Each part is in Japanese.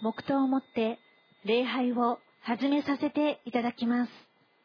黙祷をもって礼拝を始めさせていただきます。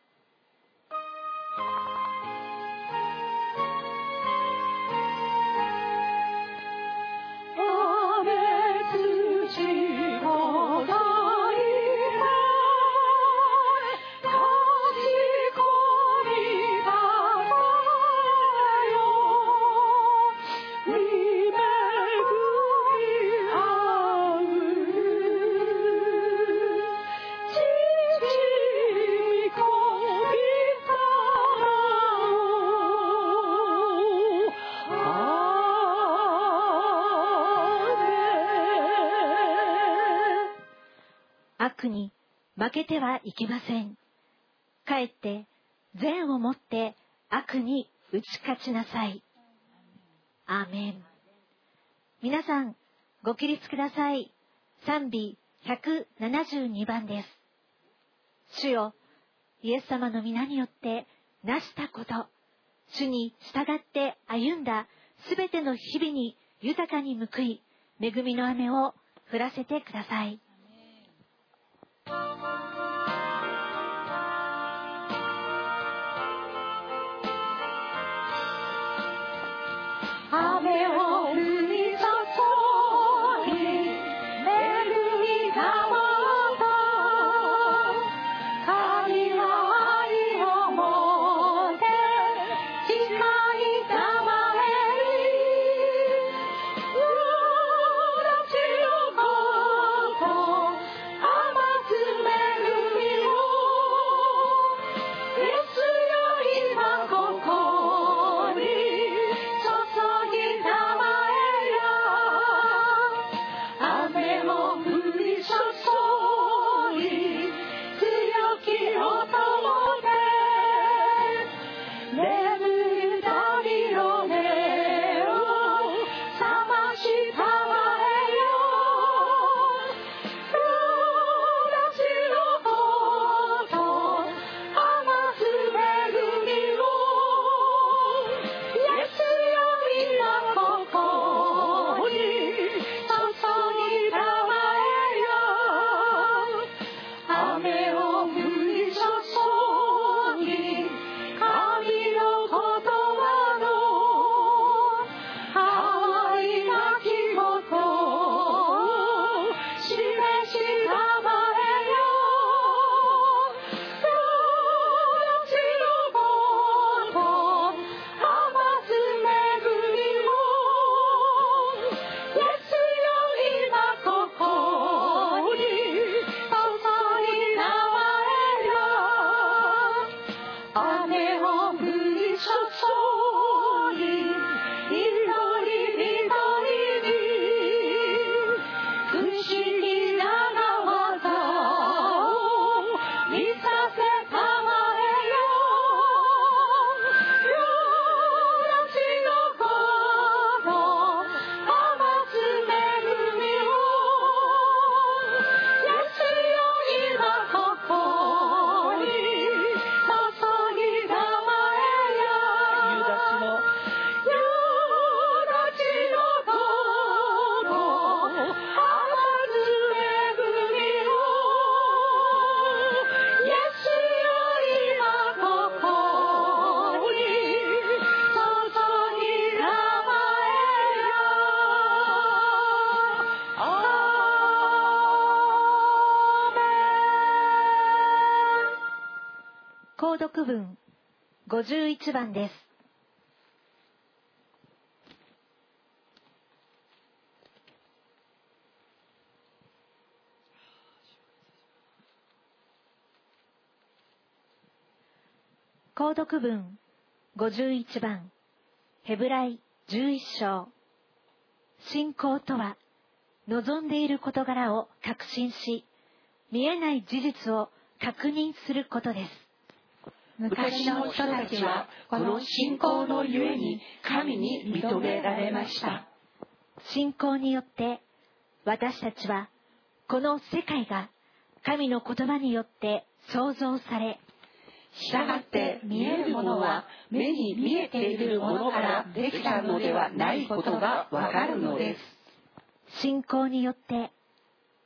悪に負けてはいけません。かえって善をもって悪に打ち勝ちなさい。アーメン。皆さんご起立ください。賛美172番です。主よ、イエス様の皆によってなしたこと、主に従って歩んだすべての日々に豊かに報い、恵みの雨を降らせてください。 雨を降り注ぎ、恵みがもと、神は愛をもって近いたまえに、命のこと余す恵みを、イエスよ今ここに注ぎたまえや、雨を降り注ぎ強き音で眠る鳥の音を覚ましたまえよ、命のこと余す恵みを、イエスよ今ここに注ぎたまえよ、雨を降り注ぎ神の言葉の淡い泣き言を示したまえよ、命のこと余す恵みを、イエスよ今ここに注ぎたまえよ、雨を降り注ぎ一人一人に不思議な技を見させたまえよ、命のこと余す恵みを、イエスよ今ここに注ぎたまえや、夕立のこと余す恵みを、イエスよ今ここに注ぎたまえや、アーメン。 購読文51番です。購読文51番、ヘブライ11章。信仰とは、望んでいる事柄を確信し、見えない事実を確認することです。 昔の人たちはこの信仰のゆえに神に認められました。 信仰によって私たちはこの世界が神の言葉によって創造され、 したがって見えるものは目に見えているものからできたのではないことがわかるのです。 信仰によって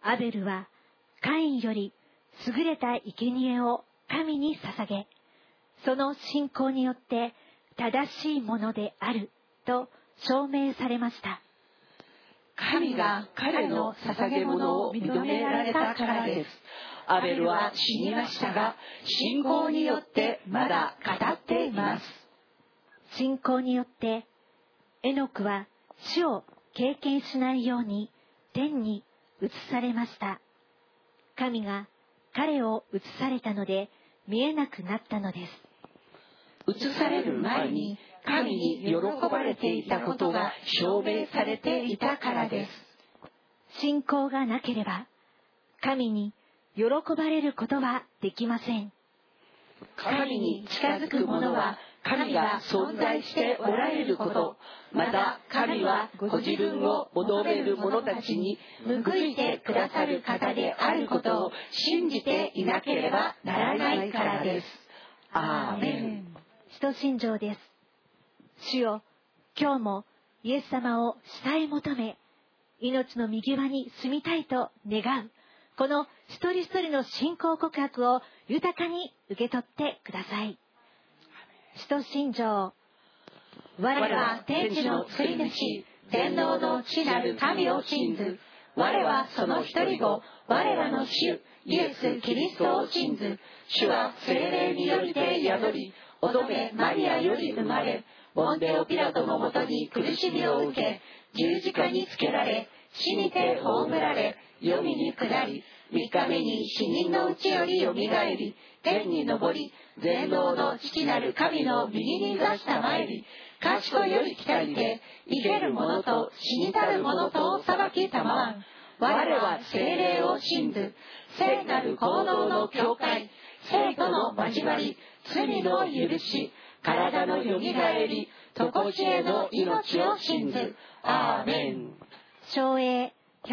アベルはカインより優れた生贄を神に捧げ、その信仰によって正しいものであると証明されました。 神が彼の捧げ物を認められたからです。アベルは死にましたが、信仰によってまだ語っています。 信仰によってエノクは死を経験しないように天に移されました。神が彼を移されたので見えなくなったのです。 移される前に神に喜ばれていたことが証明されていたからです。 信仰がなければ神に喜ばれることはできません。 神に近づく者は神が存在しておられること、また神はご自分を求める者たちに報いてくださる方であることを信じていなければならないからです。アーメン。 使徒信条です。主よ、今日もイエス様を慕い求め、命の右側に住みたいと願う、この一人一人の信仰告白を豊かに受け取ってください。使徒信条。 我は天地の作り主、全能の父なる神を信ず。我はその一人子、我らの主、イエス・キリストを信ず。主は聖霊によりて宿り、乙女マリアより生まれ、ポンテオピラトのもとに苦しみを受け、十字架につけられ、死にて葬られ、黄泉に下り、三日目に死人のうちよりよみがえり、天に昇り、全能の父なる神の右に座したまえり、賢いより来たりて、生ける者と死にたる者と裁きたまわん。我は聖霊を信ず、聖なる行動の教会、聖との交わり、罪の許し、体のよみがえり、とこしえの命を信ず。アーメン。 唱詠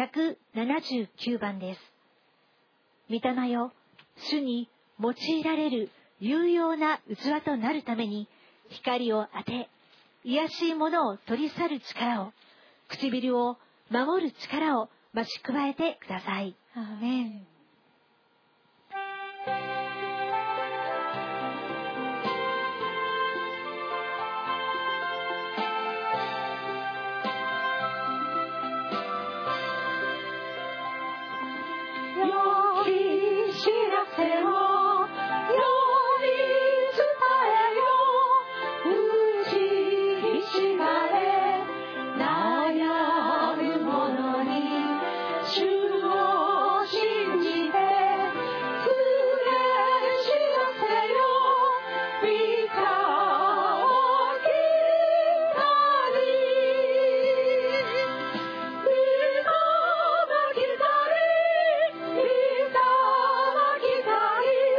179番です。御霊よ、主に用いられる有用な器となるために、光を当て、卑しいものを取り去る力を、唇を守る力を増し加えてください。アーメン。 良き知らせを世に伝えよ。打ちひしがれ悩む者に主を信じて告げ知らせよ。御顔光御顔光御霊光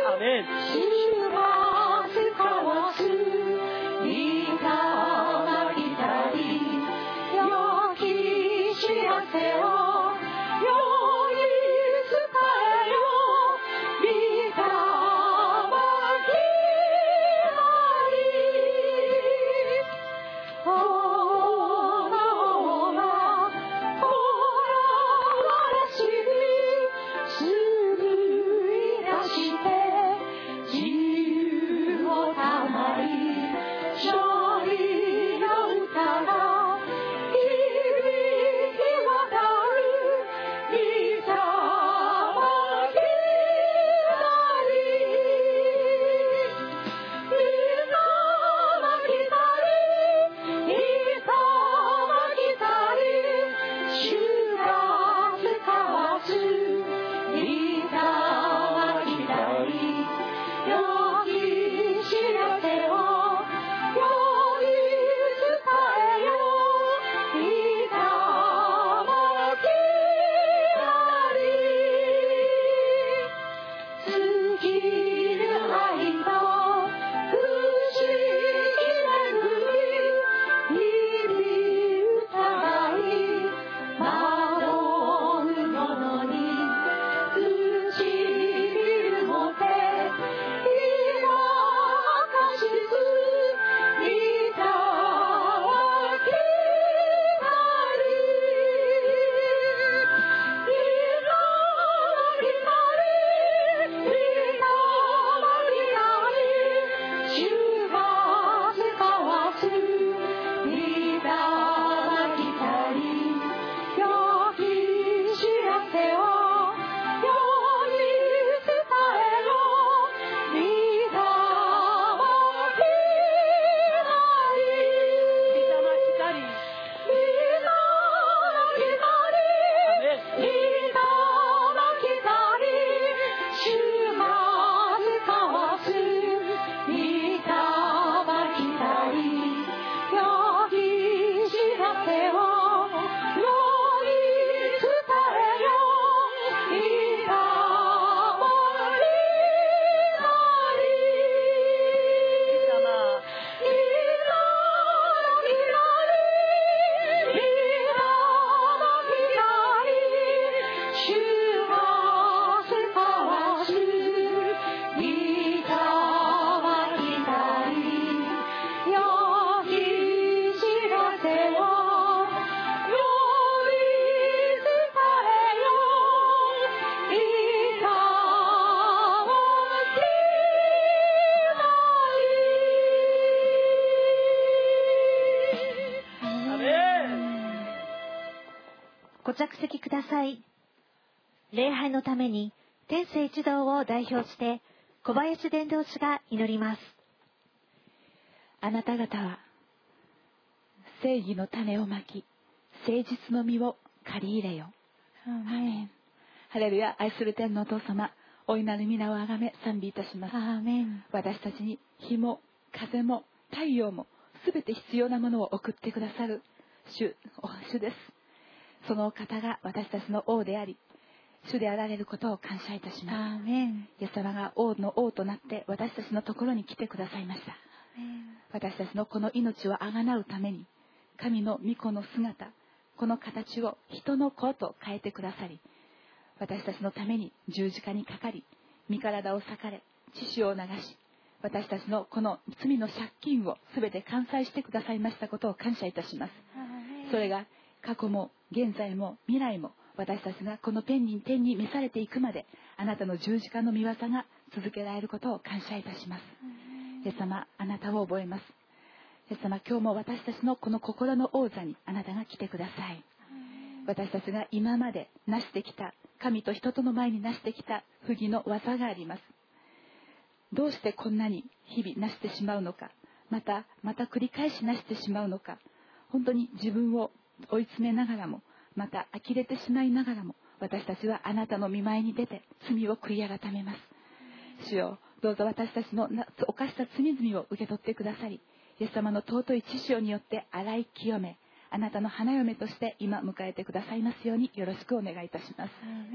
ご着席ください。礼拝のために天聖一同を代表して小林伝道師が祈ります。 あなた方は正義の種をまき、誠実の実を刈り入れよ。アーメン。ハレルヤ。愛する天のお父様、大いなる皆をあがめ賛美いたします。 アーメン。 私たちに日も風も太陽もすべて必要なものを送ってくださる主です。そのお方が私たちの王であり、主であられることを感謝いたします。 アーメン。 イエス様が王の王となって私たちのところに来てくださいました。私たちのこの命をあがなうために、神の御子の姿、この形を人の子と変えてくださり、私たちのために十字架にかかり、身体を裂かれ、血潮を流し、私たちのこの罪の借金をすべて完済してくださいましたことを感謝いたします。それが過去も現在も未来も、私たちがこの天に召されていくまで、あなたの十字架の御業が続けられることを感謝いたします。イエス様、あなたを覚えます。イエス様、今日も私たちのこの心の王座にあなたが来てください。私たちが今まで成してきた、神と人との前に成してきた不義の技があります。どうしてこんなに日々成してしまうのか、また繰り返し成してしまうのか、本当に自分を追い詰めながらも、また呆れてしまいながらも、私たちはあなたの御前に出て罪を悔い改めます。主よ、どうぞ私たちの犯した罪々を受け取ってくださり、イエス様の尊い血潮によって洗い清め、あなたの花嫁として今迎えてくださいますようによろしくお願いいたします。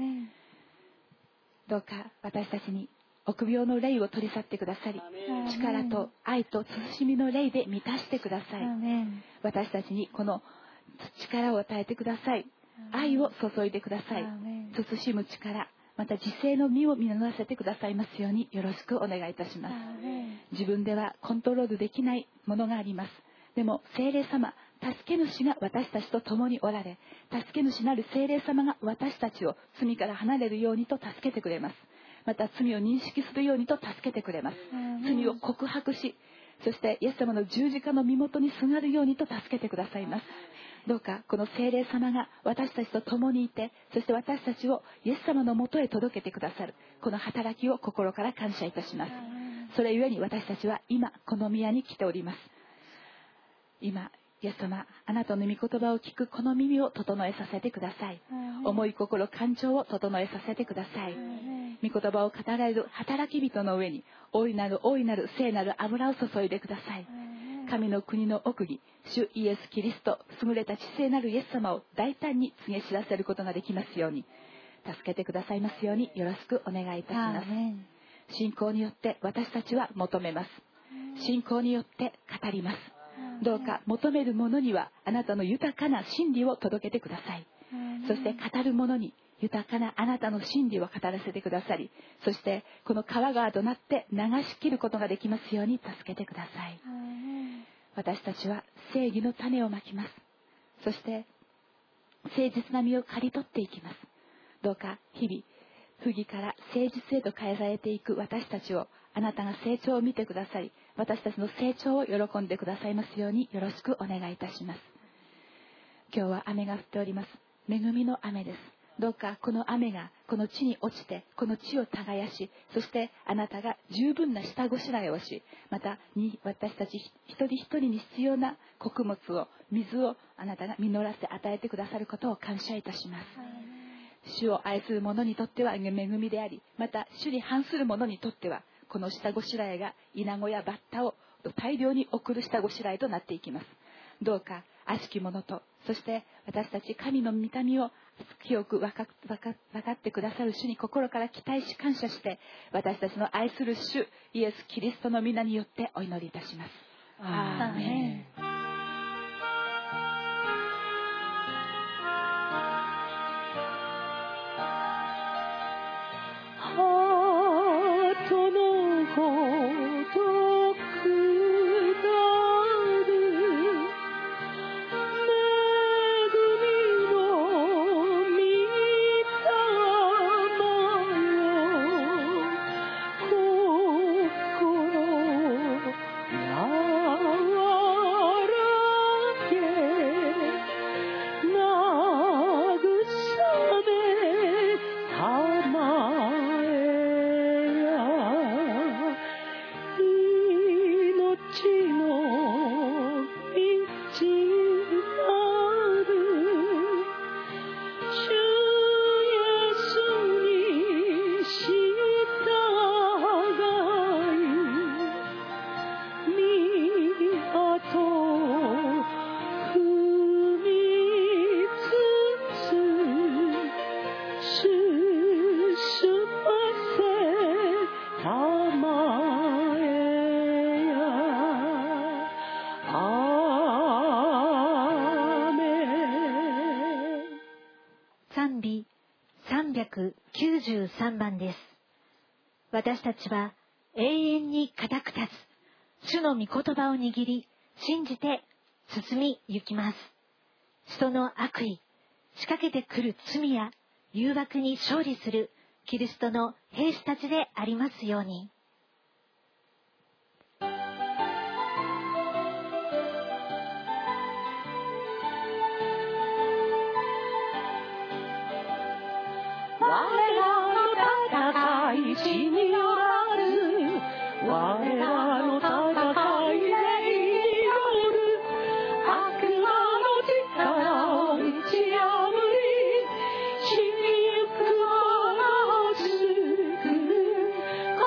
どうか私たちに臆病の霊を取り去ってくださり、力と愛と慎みの霊で満たしてください。私たちにこの力を与えてください。愛を注いでください。慎む力、また自制の実を実らせてくださいますようによろしくお願いいたします。自分ではコントロールできないものがあります。でも聖霊様、助け主が私たちと共におられ、助け主なる聖霊様が私たちを罪から離れるようにと助けてくれます。また罪を認識するようにと助けてくれます。罪を告白し、そしてイエス様の十字架の身元にすがるようにと助けてくださいます。どうかこの聖霊様が私たちと共にいて、そして私たちをイエス様のもとへ届けてくださるこの働きを心から感謝いたします。それゆえに私たちは今この宮に来ております。今イエス様、あなたの御言葉を聞くこの耳を整えさせてください。思い心感情を整えさせてください。御言葉を語られる働き人の上に大いなる聖なる油を注いでください。神の国の奥義、主イエス・キリスト、優れた知性なるイエス様を大胆に告げ知らせることができますように、助けてくださいますようによろしくお願いいたします。信仰によって私たちは求めます。信仰によって語ります。どうか求める者にはあなたの豊かな真理を届けてください。そして語る者に豊かなあなたの真理を語らせてくださり、そしてこの川川となって流し切ることができますように助けてください。私たちは正義の種をまきます。そして誠実な実を刈り取っていきます。どうか日々不義から誠実へと変えられていく私たちをあなたが成長を見てくださり、私たちの成長を喜んでくださいますようによろしくお願いいたします。今日は雨が降っております。恵みの雨です。どうかこの雨がこの地に落ちて、この地を耕し、そしてあなたが十分な下ごしらえをし、また私たち一人一人に必要な穀物を、水をあなたが実らせ与えてくださることを感謝いたします。主を愛する者にとっては恵みであり、また主に反する者にとってはこの下ごしらえがイナゴやバッタを大量に送る下ごしらえとなっていきます。どうか悪しき者と、そして私たち神の御霊を清く分かってくださる主に心から期待し感謝して、私たちの愛する主イエス・キリストの皆によってお祈りいたします。アーメン。 心 393番です。私たちは永遠に固く立つ主の御言葉を握り信じて進み行きます。人の悪意、仕掛けてくる罪や誘惑に勝利するキリストの兵士たちでありますように。 我らの戦い地によらず、我らの戦いで祈る。悪魔の力を打ち破り、死にゆく者を救う。心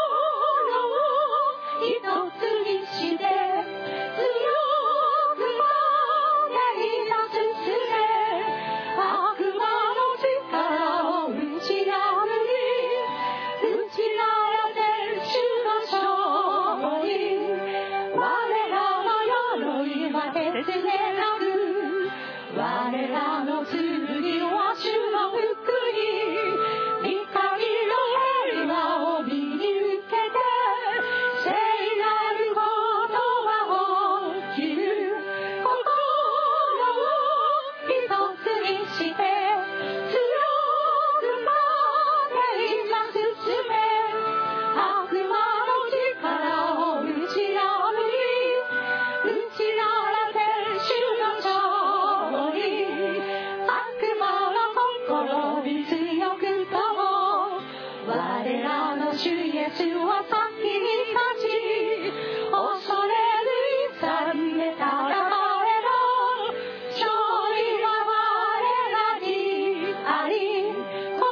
を一つにして、強く招いた進め。悪魔の力を打ち破り、打ち鳴らせ主の勝利。我らの鎧は鉄でなく、我らの剣は主の福音。光の平和を身に受けて、聖なる言葉を切る。心を一つにして、強く招いた進め。悪魔の力を打ち破り、打ち鳴らせ主の勝利。悪魔の心に強くとも、我らの主イエスは先に立ち、恐れる勇で戦えろ。勝利は我らにあり、心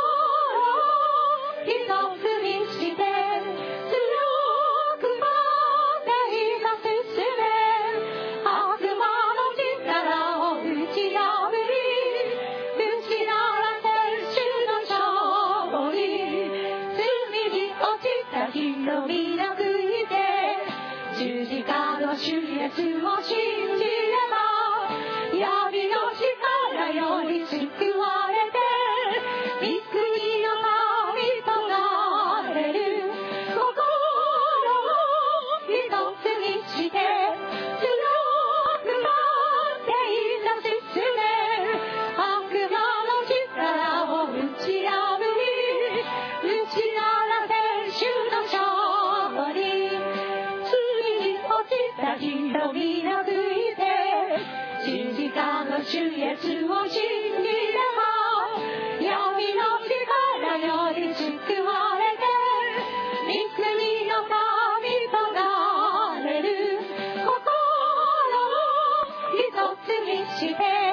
を一つにして、強く招いた進め。悪魔の力を打ち破り、打ち鳴らせ主の勝利。罪に落ちた人皆悔いて、十字架の主イエスを信じれば、闇の力より救われて、御国の民となれる。心を一つにして、強く招いた進め。悪魔の力を打ち破り、打ち鳴らせ主の勝利。罪に落ちた人皆悔いて、十字架の主イエスを信じれば、闇の力より救われて、御国の民となれる。心を一つにして、強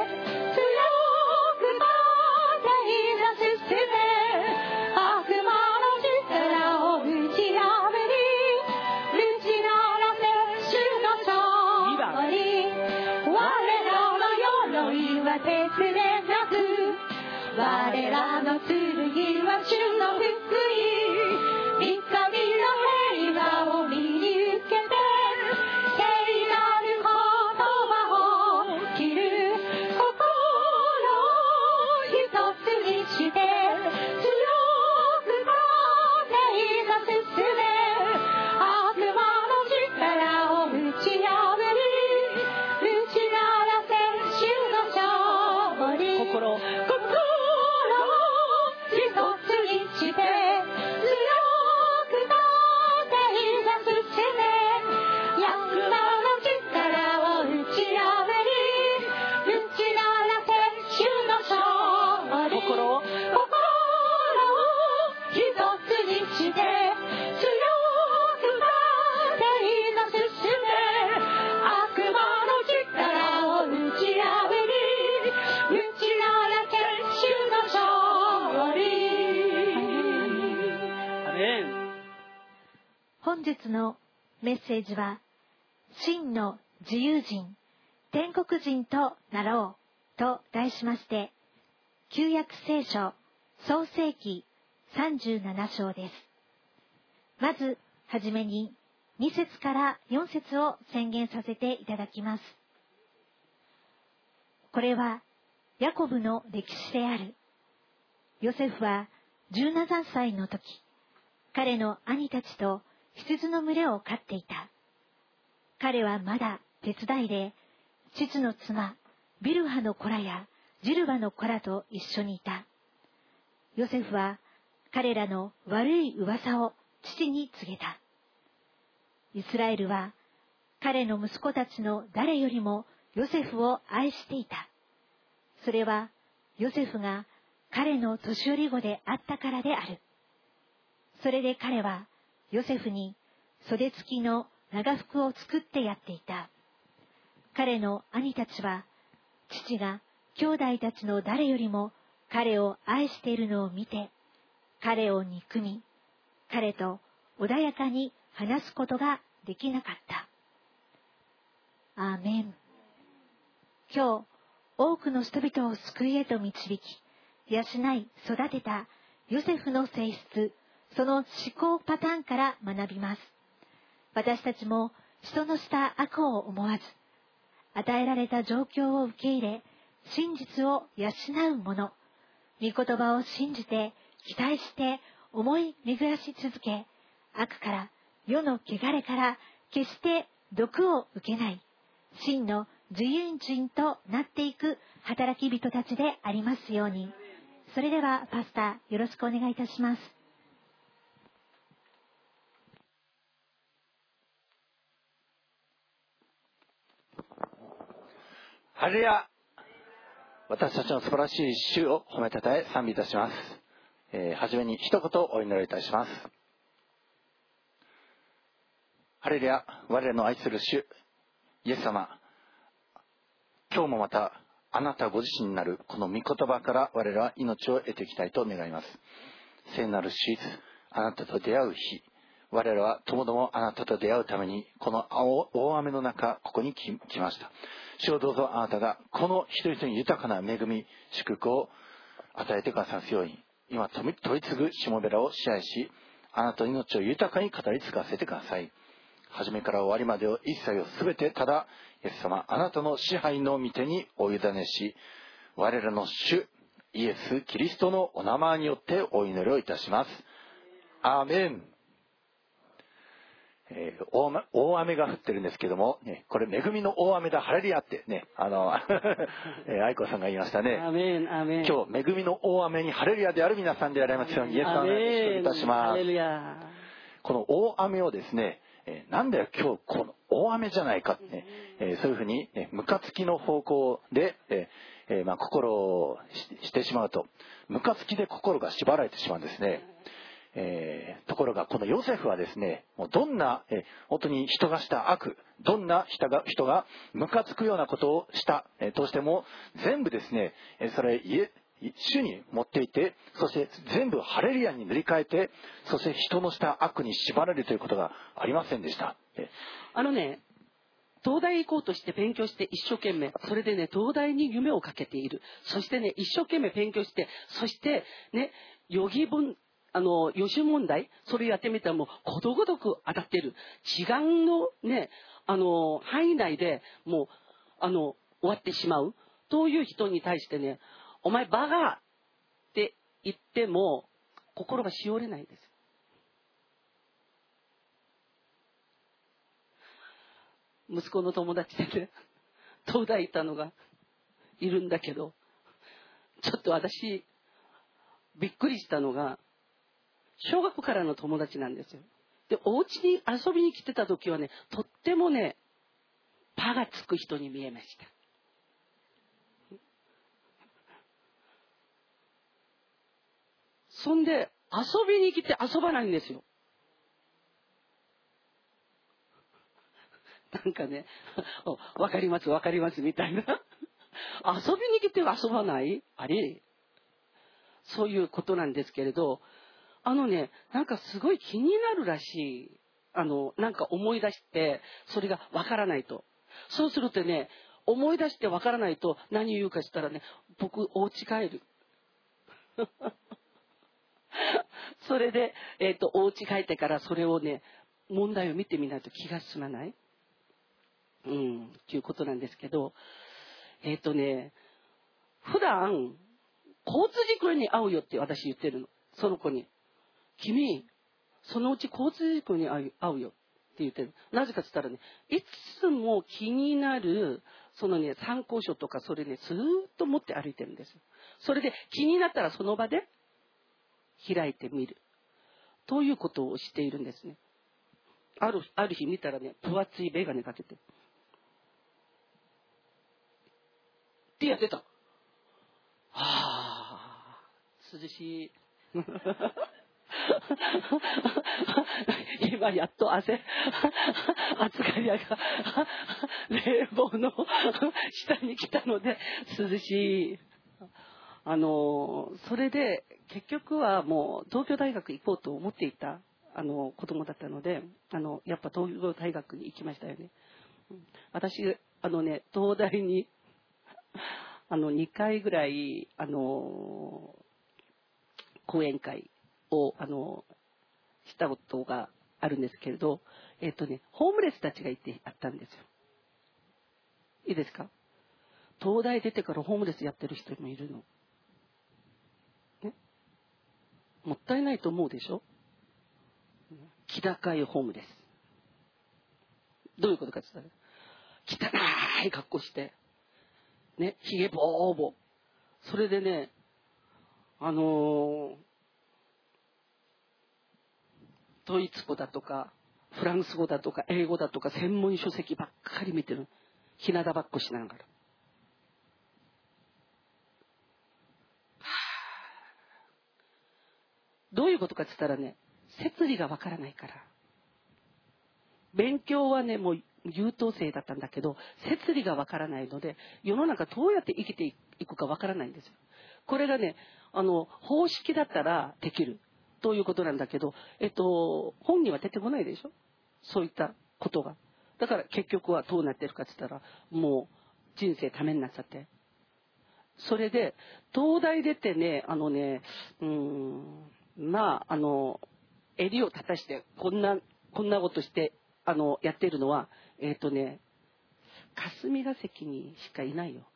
く招いた進め。悪魔の力を打ち破り、打ち鳴らせ主の勝利。我らの鎧は鉄でなく、我らの剣は主の福音。御神の平和を身に受けて、聖なる言葉を切る。心を一つにして、強く招いた進め。悪魔の力を打ち破り、打ち鳴らせ主の勝利。心を一つにして、強く招いた進め。悪魔の力を打ち破り、打ち鳴らせ主の勝利。心を一つにして、強く招いた進め。悪魔の力を打ち破り、打ち鳴らせ主の勝利。アメン。 本日のメッセージは、真の自由人、天国人となろうと題しまして、旧約聖書創世記37章です。まずはじめに2節から4節を宣言させていただきます。これはヤコブの歴史である。喜ヨセフは17歳の時、彼の兄たちと羊の群れを飼っていた。彼はまだ手伝いで、父の妻、ビルハの子らやジルバの子らと一緒にいた。ヨセフは彼らの悪い噂を父に告げた。イスラエルは彼の息子たちの誰よりもヨセフを愛していた。それはヨセフが彼の年寄り子であったからである。それで彼はヨセフに袖付きの長服を作ってやっていた。彼の兄たちは父が兄弟たちの誰よりも彼を愛しているのを見て、彼を憎み、彼と穏やかに話すことができなかった。アーメン。今日、多くの人々を救いへと導き、養い育てたヨセフの性質、その思考パターンから学びます。私たちも人のした悪を思わず、与えられた状況を受け入れ、真実を養うもの、御言葉を信じて、期待して、思い巡らし続け、悪から世の汚れから決して毒を受けない、真の自由人となっていく働き人たちでありますように。それではパスタよろしくお願いいたします。 ハレルヤ。私たちの素晴らしい主を褒めたたえ賛美いたします。はじめに一言お祈りいたします。ハレルヤ。我らの愛する主イエス様、今日もまたあなたご自身になるこの御言葉から我らは命を得ていきたいと願います。聖なる主イエス、あなたと出会う日、我らはともどもあなたと出会うためにこの大雨の中ここに来ました。主をどうぞあなたがこの一人一人に豊かな恵み祝福を与えてくださるように、今取り次ぐしもべらを支配し、あなたの命を豊かに語り継がせてください。初めから終わりまでを一切をすべてただイエス様あなたの支配の御手にお委ねし、我らの主イエスキリストのお名前によってお祈りをいたします。アーメン。大雨が降ってるんですけども、これ恵みの大雨だハレルヤってね、愛子さんが言いましたね。 アメンアメン。 今日恵みの大雨にハレルヤである皆さんでありますようにイエス様を祝福いたします。 ハレルヤ。 この大雨をですね、なんだよ今日この大雨じゃないかってね、そういうふうに、ムカつきの方向で、心をしてしまうと、ムカつきで心が縛られてしまうんですね。ところがこのヨセフはですね、もうどんな、本当に人がした悪、どんな人がムカつくようなことをした、としても全部ですね、それ主に持っていて、そして全部ハレルヤに塗り替えて、そして人のした悪に縛られるということがありませんでした。 東大行こうとして勉強して一生懸命、それでね、東大に夢をかけている。そしてね、一生懸命勉強して、そしてね、予習問題、それやってみたらもうことごとく当たってる。時間のね、範囲内でもう、終わってしまう。という人に対してね、お前バカって言っても、心がしおれないんです。息子の友達でね、東大行ったのがいるんだけど、ちょっと私、びっくりしたのが、小学校からの友達なんですよ。で、お家に遊びに来てた時はね、とってもね、パがつく人に見えました。そんで、遊びに来て遊ばないんですよ。なんかね、わかりますわかりますみたいな。遊びに来て遊ばないあれそういうことなんですけれど、なんかすごい気になるらしい。なんか思い出して、それがわからないと。そうするとね、思い出してわからないと何言うかしたらね、僕、お家帰る。それで、お家帰ってからそれをね、問題を見てみないと気が済まない。ということなんですけど、普段、 交通事故に遭うよって私言ってるの。その子に。君、そのうち交通事故に遭うよって言ってる。なぜかって言ったらね、いつも気になる、そのね、参考書とかそれね、ずーっと持って歩いてるんですよ。それで気になったらその場で開いてみる。ということをしているんですね。ある日見たらね、分厚い眼鏡かけて。ってやってた。涼しい。今やっと暑がり屋が冷房の下に来たので涼しい。それで結局はもう東京大学行こうと思っていた子供だったので、やっぱ東京大学に行きましたよね。私東大に2回ぐらい講演会をしたことがあるんですけれど、ホームレスたちがいてあったんですよ。いいですか？東大出てからホームレスやってる人もいるの。ね、もったいないと思うでしょ？気高いホームレス。どういうことかって言ったら、汚い格好して、ね、ひげボーボー。それでね、ドイツ語だとかフランス語だとか英語だとか専門書籍ばっかり見てる。ひなだばっこしながら。どういうことかって言ったらね、摂理がわからないから。勉強はね、もう優等生だったんだけど、摂理がわからないので、世の中どうやって生きていくかわからないんですよ。これがね、方式だったらできるということなんだけど、本には出てこないでしょ、そういったことが。だから結局はどうなってるかって言ったら、もう人生ためになっちゃって。それで東大出てね、襟を立たしてこんなことしてやってるのは霞が関にしかいないよ。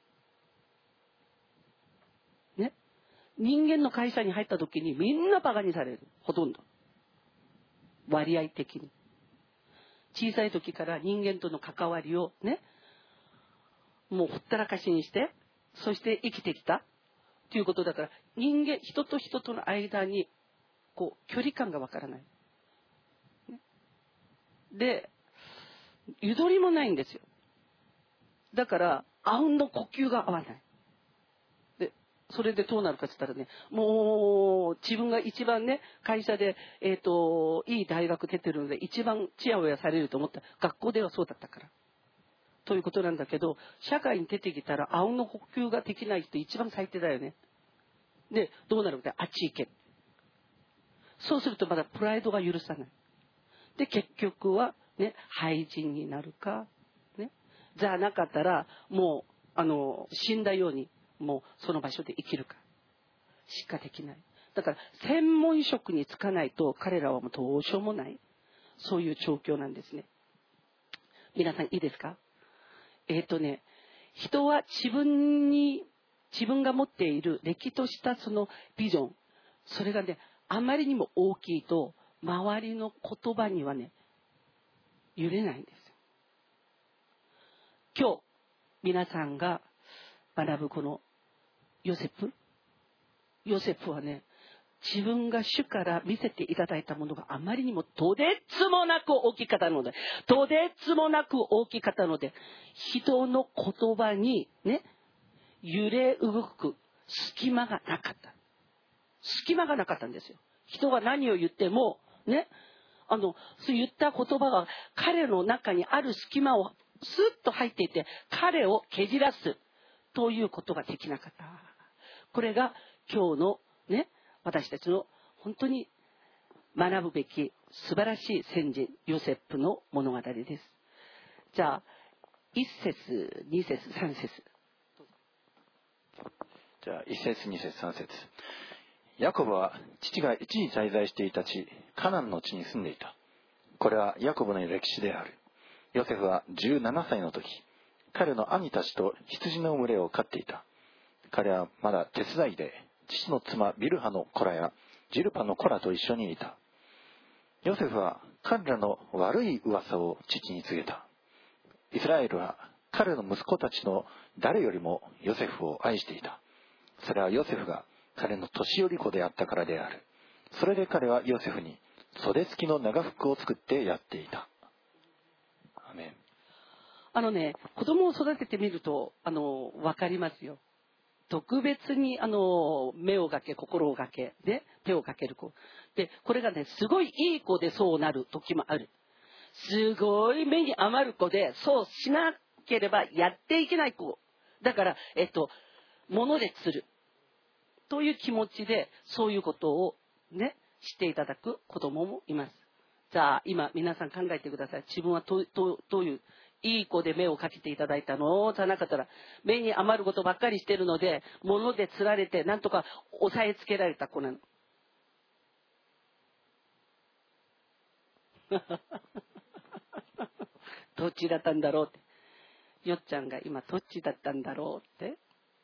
ね、人間の会社に入った時にみんなバカにされる。ほとんど割合的に。小さい時から人間との関わりをね、もうほったらかしにして、そして生きてきたということだから、人と人との間にこう距離感がわからない。で、ゆとりもないんですよ。だからあうんの呼吸が合わない。で、それでどうなるかって言ったらね、もう自分が一番ね、会社でいい大学出てるので一番チヤホヤされると思った。学校ではそうだったから。ということなんだけど、社会に出てきたらあうんの呼吸ができない人一番最低だよね。で、どうなるかって、あっち行け。そうするとまだプライドが許さない。で、結局はね、廃人になるか、ね、じゃなかったらもう死んだようにもうその場所で生きるかしかできない。だから専門職に就かないと彼らはもうどうしようもない、そういう状況なんですね。皆さんいいですか？人は自分が持っている歴としたそのビジョン、それがね、あまりにも大きいと周りの言葉にはね、揺れないんですよ。今日皆さんが学ぶこのヨセフはね、自分が主から見せていただいたものがあまりにもとてつもなく大きかったので、人の言葉にね、揺れ動く隙間がなかったんですよ。人が何を言ってもね、そう言った言葉が彼の中にある隙間をスッと入っていて、彼を蹴散らすということができなかった。これが今日のね、私たちの本当に学ぶべき素晴らしい先人ヨセフの物語です。じゃあ1節2節3節。 じゃあ1節2節3節。ヤコブは父が一時滞在していた地カナンの地に住んでいた。これはヤコブの歴史である。ヨセフは17歳の時、彼の兄たちと羊の群れを飼っていた。 彼はまだ手伝いで父の妻ビルハの子らやジルパの子らと一緒にいた。ヨセフは彼らの悪い噂を父に告げた。イスラエルは彼の息子たちの誰よりもヨセフを愛していた。それはヨセフが彼の年寄り子であったからである。それで彼はヨセフに袖付きの長服を作ってやっていた。アメン。 子供を育ててみると分かりますよ。特別に目をかけ心をかけで手をかける子で、これがねすごいいい子でそうなる時もある。すごい目に余る子でそうしなければやっていけない子だから、物で釣るという気持ちでそういうことをねしていただく子供もいます。じゃあ今皆さん考えてください。自分はどういういい子で目をかけていただいたのじゃなかったら、目に余ることばっかりしてるので物で釣られてなんとか押さえつけられた子なの。どっちだったんだろうって、よっちゃんが今どっちだったんだろうって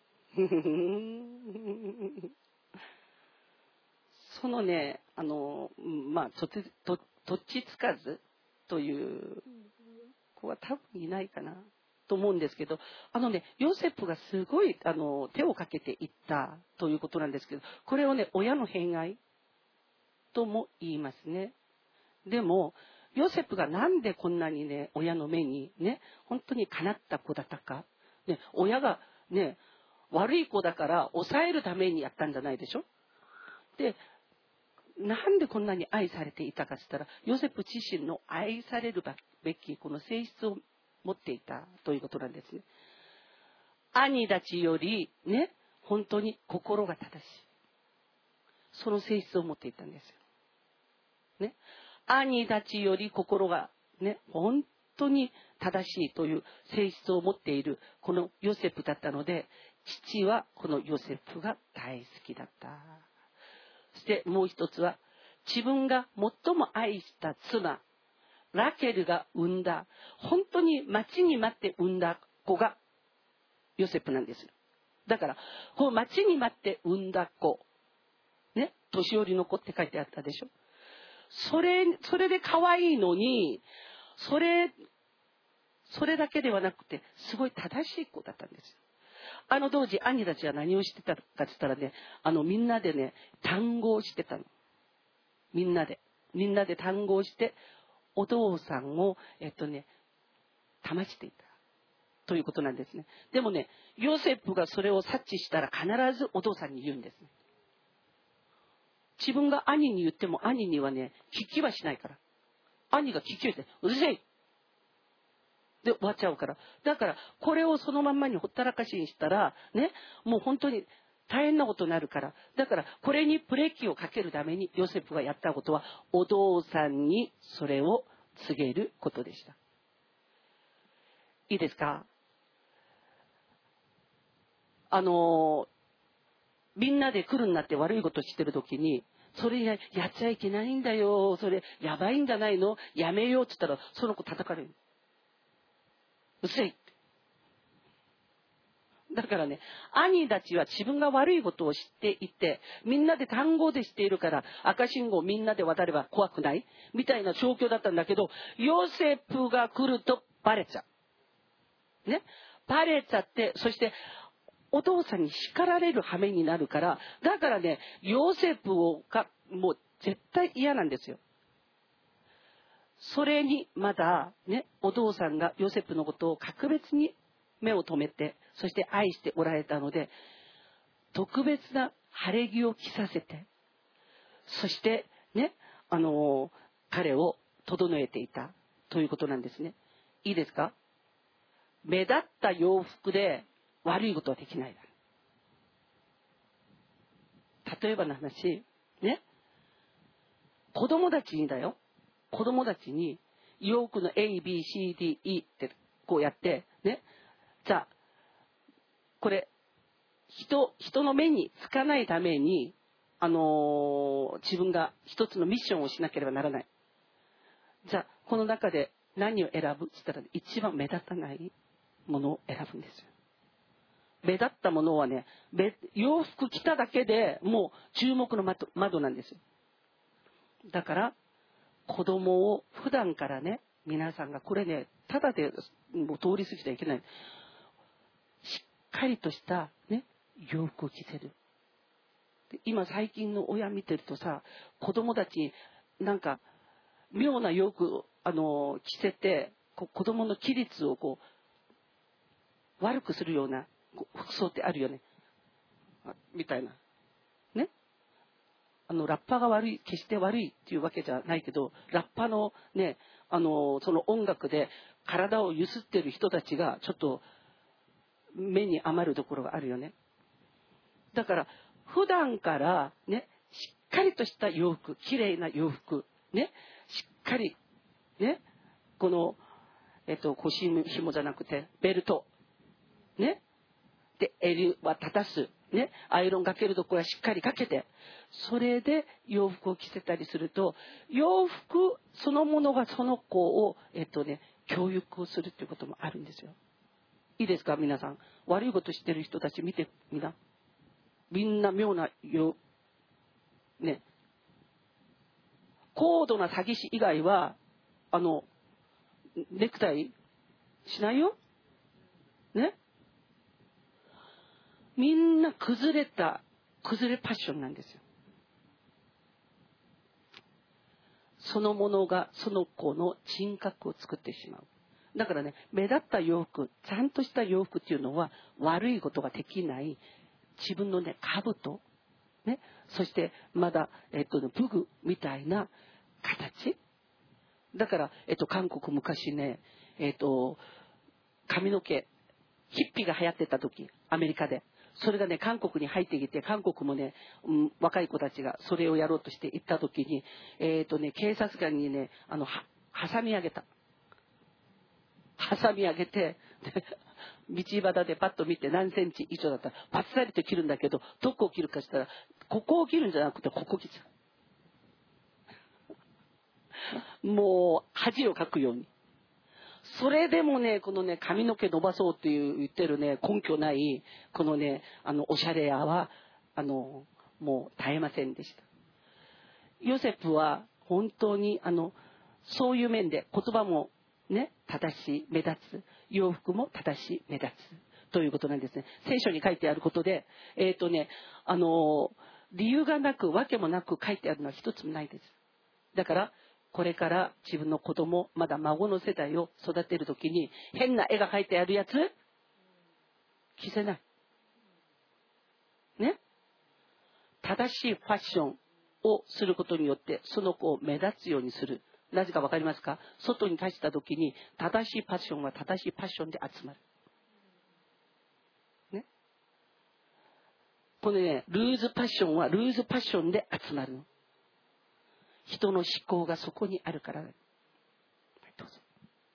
そのねどっちつかずという子は多分いないかなと思うんですけど、ヨセフがすごい手をかけていったということなんですけど、これをね親の偏愛とも言いますね。でもヨセフがなんでこんなにね親の目にね本当にかなった子だったか、ね、親がね悪い子だから抑えるためにやったんじゃないでしょ。でなんでこんなに愛されていたかと言ったら、ヨセフ自身の愛されるべきこの性質を持っていたということなんですね。兄たちよりね本当に心が正しい、その性質を持っていたんですよ、ね、兄たちより心がね本当に正しいという性質を持っているこのヨセフだったので、父はこのヨセフが大好きだった。そしてもう一つは、自分が最も愛した妻ラケルが産んだ、本当に待ちに待って産んだ子がヨセフなんですよ。だからこう待ちに待って産んだ子ね、年寄りの子って書いてあったでしょ。それで可愛いのに、それだけではなくてすごい正しい子だったんですよ。当時兄たちは何をしてたかって言ったらね、みんなでね単語をしてたの。みんなで単語をしてお父さんを騙していたということなんですね。でもねヨセフがそれを察知したら必ずお父さんに言うんですね。自分が兄に言っても兄にはね聞きはしないから、兄が聞きをしてうるせえで終わっちゃうから。だからこれをそのまんまにほったらかしにしたらね、もう本当に大変なことになるから。だからこれにブレーキをかけるためにヨセフがやったことは、お父さんにそれを告げることでした。いいですか。みんなで来るんなって悪いことしてる時に、それやっちゃいけないんだよ、それやばいんじゃないの、やめようって言ったらその子叩かれる。うせいって。だからね、兄たちは自分が悪いことを知っていて、みんなで単語でしているから赤信号みんなで渡れば怖くないみたいな状況だったんだけど、ヨセフが来るとバレちゃうね、バレちゃって、そしてお父さんに叱られる羽目になるから、だからねヨセフがもう絶対嫌なんですよ。それにまだねお父さんがヨセフのことを格別に目を留めて、そして愛しておられたので、特別な晴れ着を着させて、そしてね彼を整えていたということなんですね。いいですか。目立った洋服で悪いことはできない。例えばの話ね、子供たちにだよ、子供たちに洋服の ABCDE ってこうやってね、じゃあこれ人の目につかないために自分が一つのミッションをしなければならない。じゃあこの中で何を選ぶって言ったら、一番目立たないものを選ぶんですよ。 目立ったものはね、洋服着ただけでもう注目の窓なんですよ。だから子供を普段からね、皆さんがこれね、ただでもう通り過ぎちゃいけない。しっかりとしたね、洋服を着せる。で今最近の親見てるとさ、子供たちなんか妙な洋服を着せて、子供の規律をこう悪くするような服装ってあるよね、みたいなね。ラッパが悪い、決して悪いっていうわけじゃないけど、ラッパのね、その音楽で体をゆすってる人たちがちょっと目に余るところがあるよね。だから普段からね、しっかりとした洋服、きれいな洋服ね、しっかりね、この腰紐じゃなくてベルトね、で襟は立たすね、アイロンかけるところはしっかりかけて、それで洋服を着せたりすると、洋服そのものがその子を教育をするっていうこともあるんですよ。いいですか皆さん、悪いことしてる人たち見てみんな妙なね、高度な詐欺師以外はネクタイしないよね。みんな崩れパッションなんですよ。そのものがその子の人格を作ってしまう。だからね、目立った洋服、ちゃんとした洋服っていうのは悪いことができない、自分のね、兜ね、そしてまだ武具みたいな形だから、韓国昔ね、髪の毛ヒッピーが流行ってた時、アメリカでそれがね、韓国に入ってきて、韓国もね、若い子たちがそれをやろうとして行った時に、警察官にね、挟み上げて、道端でパッと見て何センチ以上だったらバッサリと切るんだけど、どこを切るかしたら、ここを切るんじゃなくてここを切っちゃう。もう恥をかくように。それでもね、このね、髪の毛伸ばそうっていう言ってるね、根拠ないこのね、おしゃれ屋はもう絶えませんでした。ヨセフは本当にそういう面で言葉もね、正しい、目立つ、洋服も正しい、目立つということなんですね。聖書に書いてあることで、理由がなく訳もなく書いてあるのは一つもないです。だからこれから自分の子供、まだ孫の世代を育てるときに、変な絵が描いてあるやつ着せない。ね。正しいファッションをすることによって、その子を目立つようにする。なぜかわかりますか？外に立ったときに、正しいファッションは正しいファッションで集まる。ね。このね、ルーズパッションはルーズパッションで集まるの。人の思考がそこにあるから。はい、どうぞ。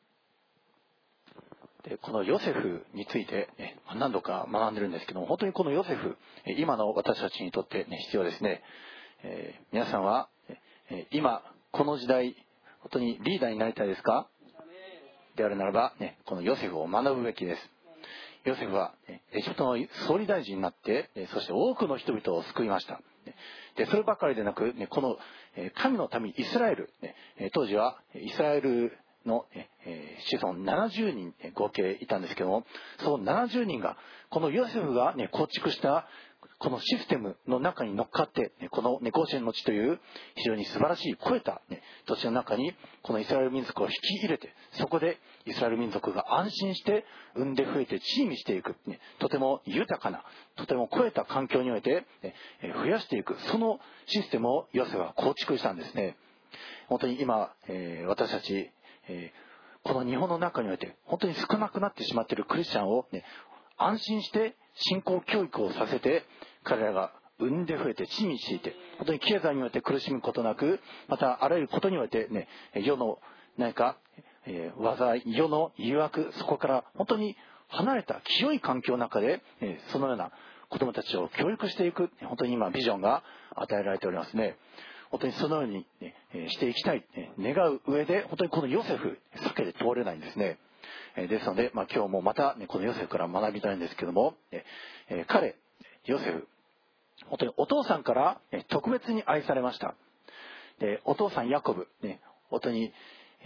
でこのヨセフについて、何度か学んでるんですけども、本当にこのヨセフ、今の私たちにとって、必要ですね。皆さんは、今この時代本当にリーダーになりたいですか？であるならば、このヨセフを学ぶべきです。ヨセフはエジプトの総理大臣になって、そして多くの人々を救いました。でそればかりでなく、この神の民イスラエル、当時はイスラエルの子孫70人合計いたんですけども、その70人がこのヨセフが構築したこのシステムの中に乗っかって、このゴーシェンの地という非常に素晴らしい肥えた土地の中にこのイスラエル民族を引き入れて、そこでイスラエル民族が安心して産んで増えて地位にしていく、とても豊かな、とても肥えた環境において増やしていく、そのシステムをヨセフは構築したんですね。本当に今私たちこの日本の中において本当に少なくなってしまっているクリスチャンを安心して信仰教育をさせて、彼らが産んで増えて地にしていて、本当に経済において苦しむことなく、またあらゆることにおいて世の何か災い、世の誘惑、そこから本当に離れた清い環境の中でそのような子どもたちを教育していく、本当に今ビジョンが与えられておりますね。本当にそのようにしていきたい願う上で、本当にこのヨセフ避けて通れないんですね。 ですので、今日もまた、このヨセフから学びたいんですけども、彼ヨセフ、本当にお父さんから特別に愛されました。で、お父さんヤコブ、本当に、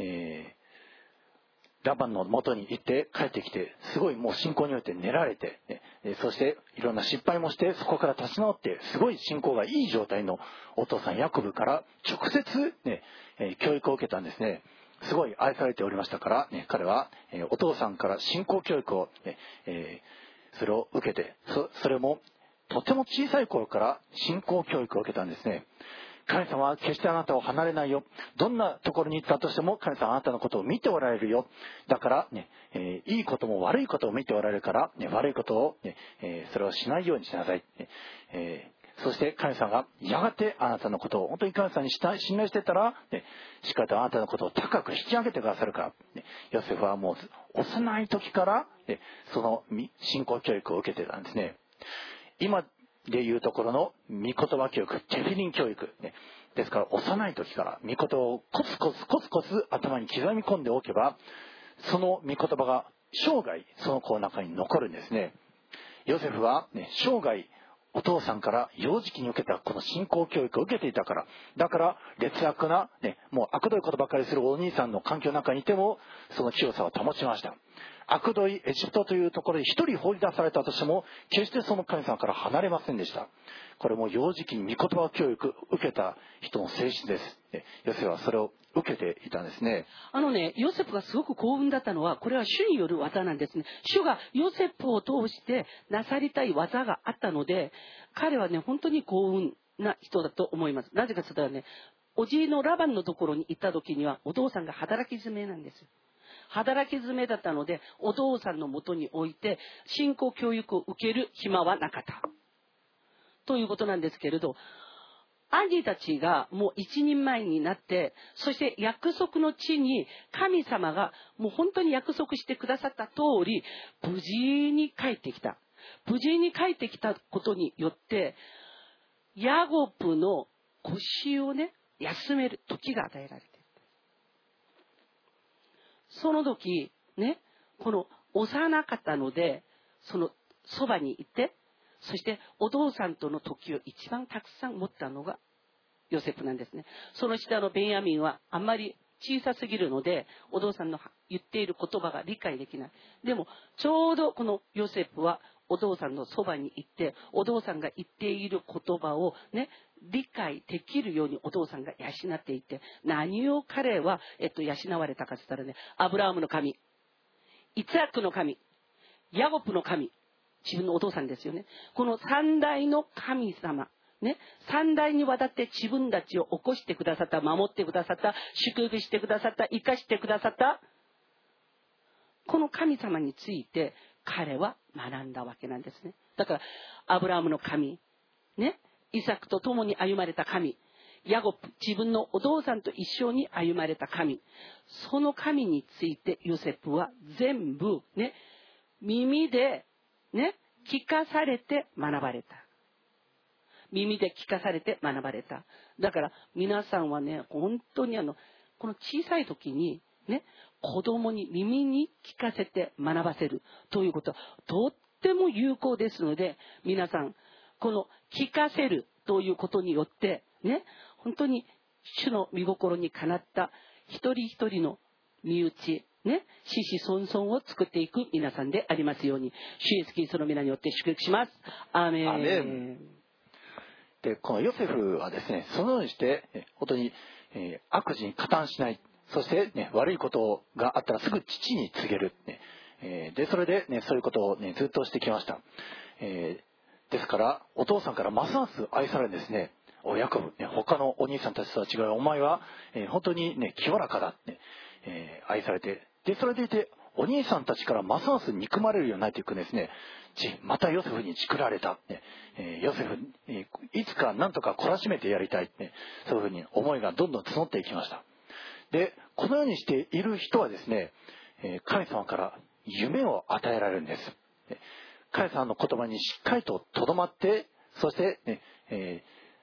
ラバンの元に行って帰ってきて、すごいもう信仰によって練られて、そしていろんな失敗もして、そこから立ち直って、すごい信仰がいい状態のお父さんヤコブから直接、教育を受けたんですね。すごい愛されておりましたから、彼はお父さんから信仰教育を、それを受けて、それもとても小さい頃から信仰教育を受けたんですね。神様は決してあなたを離れないよ。どんなところに行ったとしても神様はあなたのことを見ておられるよ。だからね、いいことも悪いことを見ておられるから、悪いことを、それをしないようにしなさい。そして神様がやがてあなたのことを本当に神様に信頼してたら、しっかりとあなたのことを高く引き上げてくださるから。ヨセフはもう幼い時からその信仰教育を受けてたんですね。今でいうところの御言葉教育、テフィリン教育、ですから幼い時から御言葉をコツコツ頭に刻み込んでおけば、その御言葉が生涯その子の中に残るんですね。ヨセフは、生涯お父さんから幼児期に受けたこの信仰教育を受けていたから、だから劣悪な、もう悪どいことばかりするお兄さんの環境の中にいてもその清さを保ちました。悪どいエジプトというところで一人放り出されたとしても決してその神様から離れませんでした。これも幼児期に御言葉教育を受けた人の性質です。ヨセフはそれを受けていたんですね。 ヨセフがすごく幸運だったのは、これは主による技なんですね。主がヨセフを通してなさりたい技があったので、彼は本当に幸運な人だと思います。なぜかというとおじいのラバンのところに行った時にはお父さんが働き詰めなんですよ。働き詰めだったので、お父さんのもとに置いて信仰教育を受ける暇はなかったということなんですけれど、兄たちがもう一人前になって、そして約束の地に神様がもう本当に約束してくださった通り無事に帰ってきた。無事に帰ってきたことによって、ヤコブの腰を休める時が与えられている。その時この幼かったので、そのそばにいて、そしてお父さんとの時を一番たくさん持ったのがヨセフなんですね。その下のベンヤミンはあんまり小さすぎるので、お父さんの言っている言葉が理解できない。でもちょうどこのヨセフはお父さんのそばに行って、お父さんが言っている言葉を理解できるようにお父さんが養っていて、何を彼は、養われたかと言ったらアブラハムの神、イツハクの神、ヤコブの神、自分のお父さんですよね。この三代の神様、三代にわたって自分たちを起こしてくださった、守ってくださった、祝福してくださった、生かしてくださった、この神様について彼は学んだわけなんですね。だからアブラハムの神、イサクと共に歩まれた神、ヤコブ、自分のお父さんと一緒に歩まれた神、その神についてヨセフは全部耳で聞かされて学ばれた。耳で聞かされて学ばれた。だから皆さんは本当にこの小さい時に子供に耳に聞かせて学ばせるということはとっても有効ですので、皆さんこの聞かせるということによって本当に主の御心にかなった一人一人の身内子々孫々を作っていく皆さんでありますように、主イエスキリストの皆によって祝福します。アーメン。 アーメン。で、このヨセフはですね、そのようにして本当に悪事に加担しない、そして悪いことがあったらすぐ父に告げる、でそれでそういうことをずっとしてきました。ですからお父さんからますます愛されるんですね。おヤコブ、他のお兄さんたちとは違う、お前は本当に清らかだ、愛されて、でそれでいてお兄さんたちからますます憎まれるようになっていくんですね。またヨセフにチクられた、ヨセフいつか何とか懲らしめてやりたい、そういうふうに思いがどんどん募っていきました。でこのようにしている人はですね、神様から夢を与えられるんです。神様の言葉にしっかりととどまって、そして、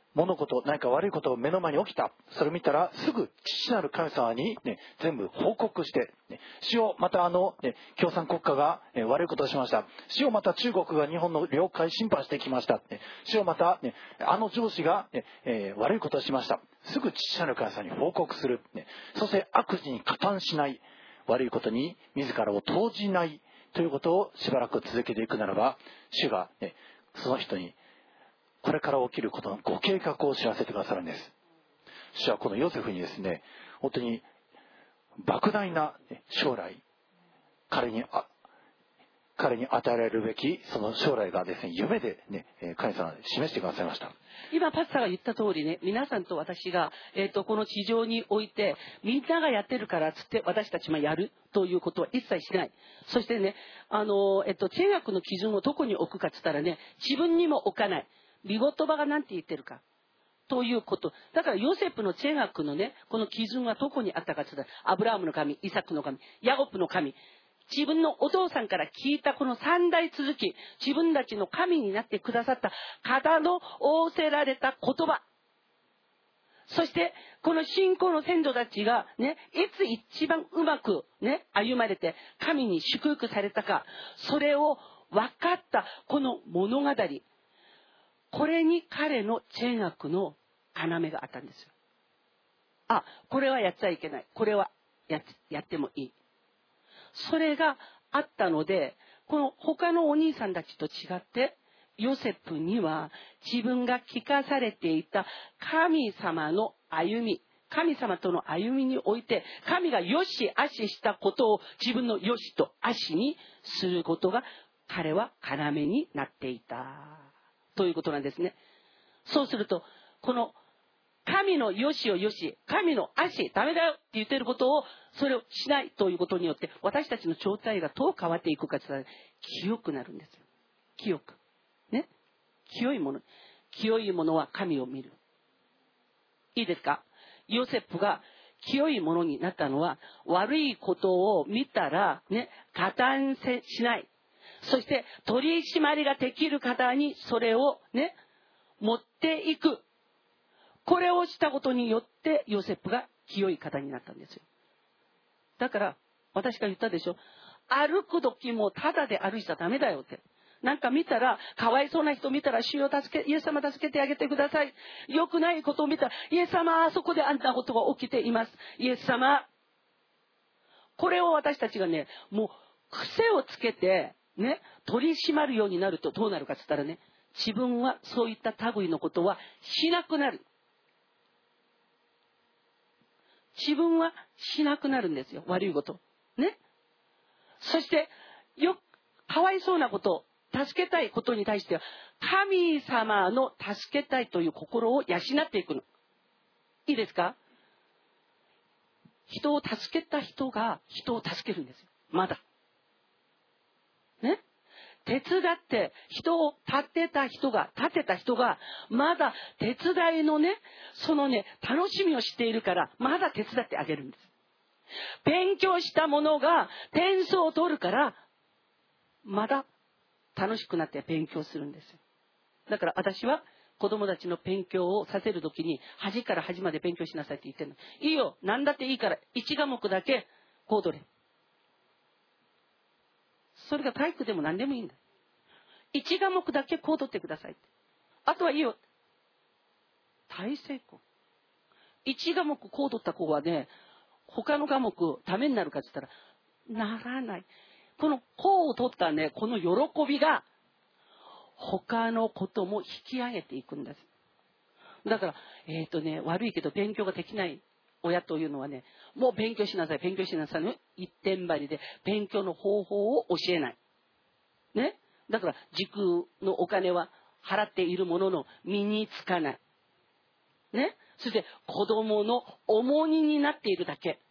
物事、何か悪いことを目の前に起きた。それを見たら、すぐ父なる神様に、全部報告して、主よ、また共産国家が、悪いことをしました。主よ、また中国が日本の領海侵犯してきました。主よ、また、上司が、悪いことをしました。すぐ父なる神様に報告する。そして悪事に加担しない。悪いことに自らを投じないということをしばらく続けていくならば、主が、その人にこれから起きることのご計画を知らせてくださるんです。主はこのヨセフにですね、本当に莫大な将来、彼に与えられるべきその将来がですね、夢でね、神様が示してくださいました。 今パスタが言った通りね、皆さんと私が、この地上においてみんながやってるからつって私たちもやるということは一切しない。そしてね、地学の基準をどこに置くかっつったらね、自分にも置かない。御言葉が何て言ってるかということ。だからヨセフの地学のね、この基準はどこにあったかっつったら、アブラハムの神、イサクの神、ヤコブの神、自分のお父さんから聞いたこの三代続き、自分たちの神になってくださった方の仰せられた言葉。そして、この信仰の先祖たちがね、いつ一番うまくね、歩まれて神に祝福されたか、それを分かったこの物語。これに彼のチェ学の要があったんですよ。あ、これはやっちゃいけない。これはやってもいい。それがあったので、この他のお兄さんたちと違って、ヨセフには自分が聞かされていた神様の歩み、神様との歩みにおいて、神がよし悪ししたことを自分のよしと悪しにすることが彼は要になっていたということなんですね。そうすると、この神のよしをよし、神の悪し、ダメだよって言ってることを、それをしないということによって、私たちの状態がどう変わっていくかというと、清くなるんですよ。清く。ね。清いもの。清いものは神を見る。いいですか？ヨセフが清いものになったのは、悪いことを見たら、ね、加担しない。そして、取り締まりができる方にそれをね、持っていく。これをしたことによってヨセフが清い方になったんですよ。だから私が言ったでしょ。歩く時もただで歩いちゃダメだよって。なんか見たら、かわいそうな人見たら、主をイエス様助けてあげてください。良くないことを見たら、イエス様あそこであんなことが起きています。イエス様。これを私たちがね、もう癖をつけてね、取り締まるようになるとどうなるかって言ったらね、自分はそういった類のことはしなくなる。自分はしなくなるんですよ。悪いこと。ね。そして、かわいそうなこと、助けたいことに対しては、神様の助けたいという心を養っていくの。いいですか？人を助けた人が人を助けるんですよ。まだ。ね。手伝って人を立てた人が、まだ手伝いのね、そのね、楽しみを知っているから、まだ手伝ってあげるんです。勉強したものが点数を取るから、まだ楽しくなって勉強するんですよ。だから私は子供たちの勉強をさせるときに、端から端まで勉強しなさいって言ってるの。いいよ、何だっていいから、1科目だけこう取れ。それが体育でも何でもいいんだ。1科目だけこう取ってください。あとはいいよ。大成功。1科目こう取った子はね、他の科目ためになるかって言ったら、ならない。このこうを取ったね、この喜びが、他のことも引き上げていくんです。だから、悪いけど勉強ができない親というのはね、もう勉強しなさいね、一点張りで勉強の方法を教えない。ね。だから塾のお金は払っているものの身につかない。ね。そして子供の重荷になっているだけ。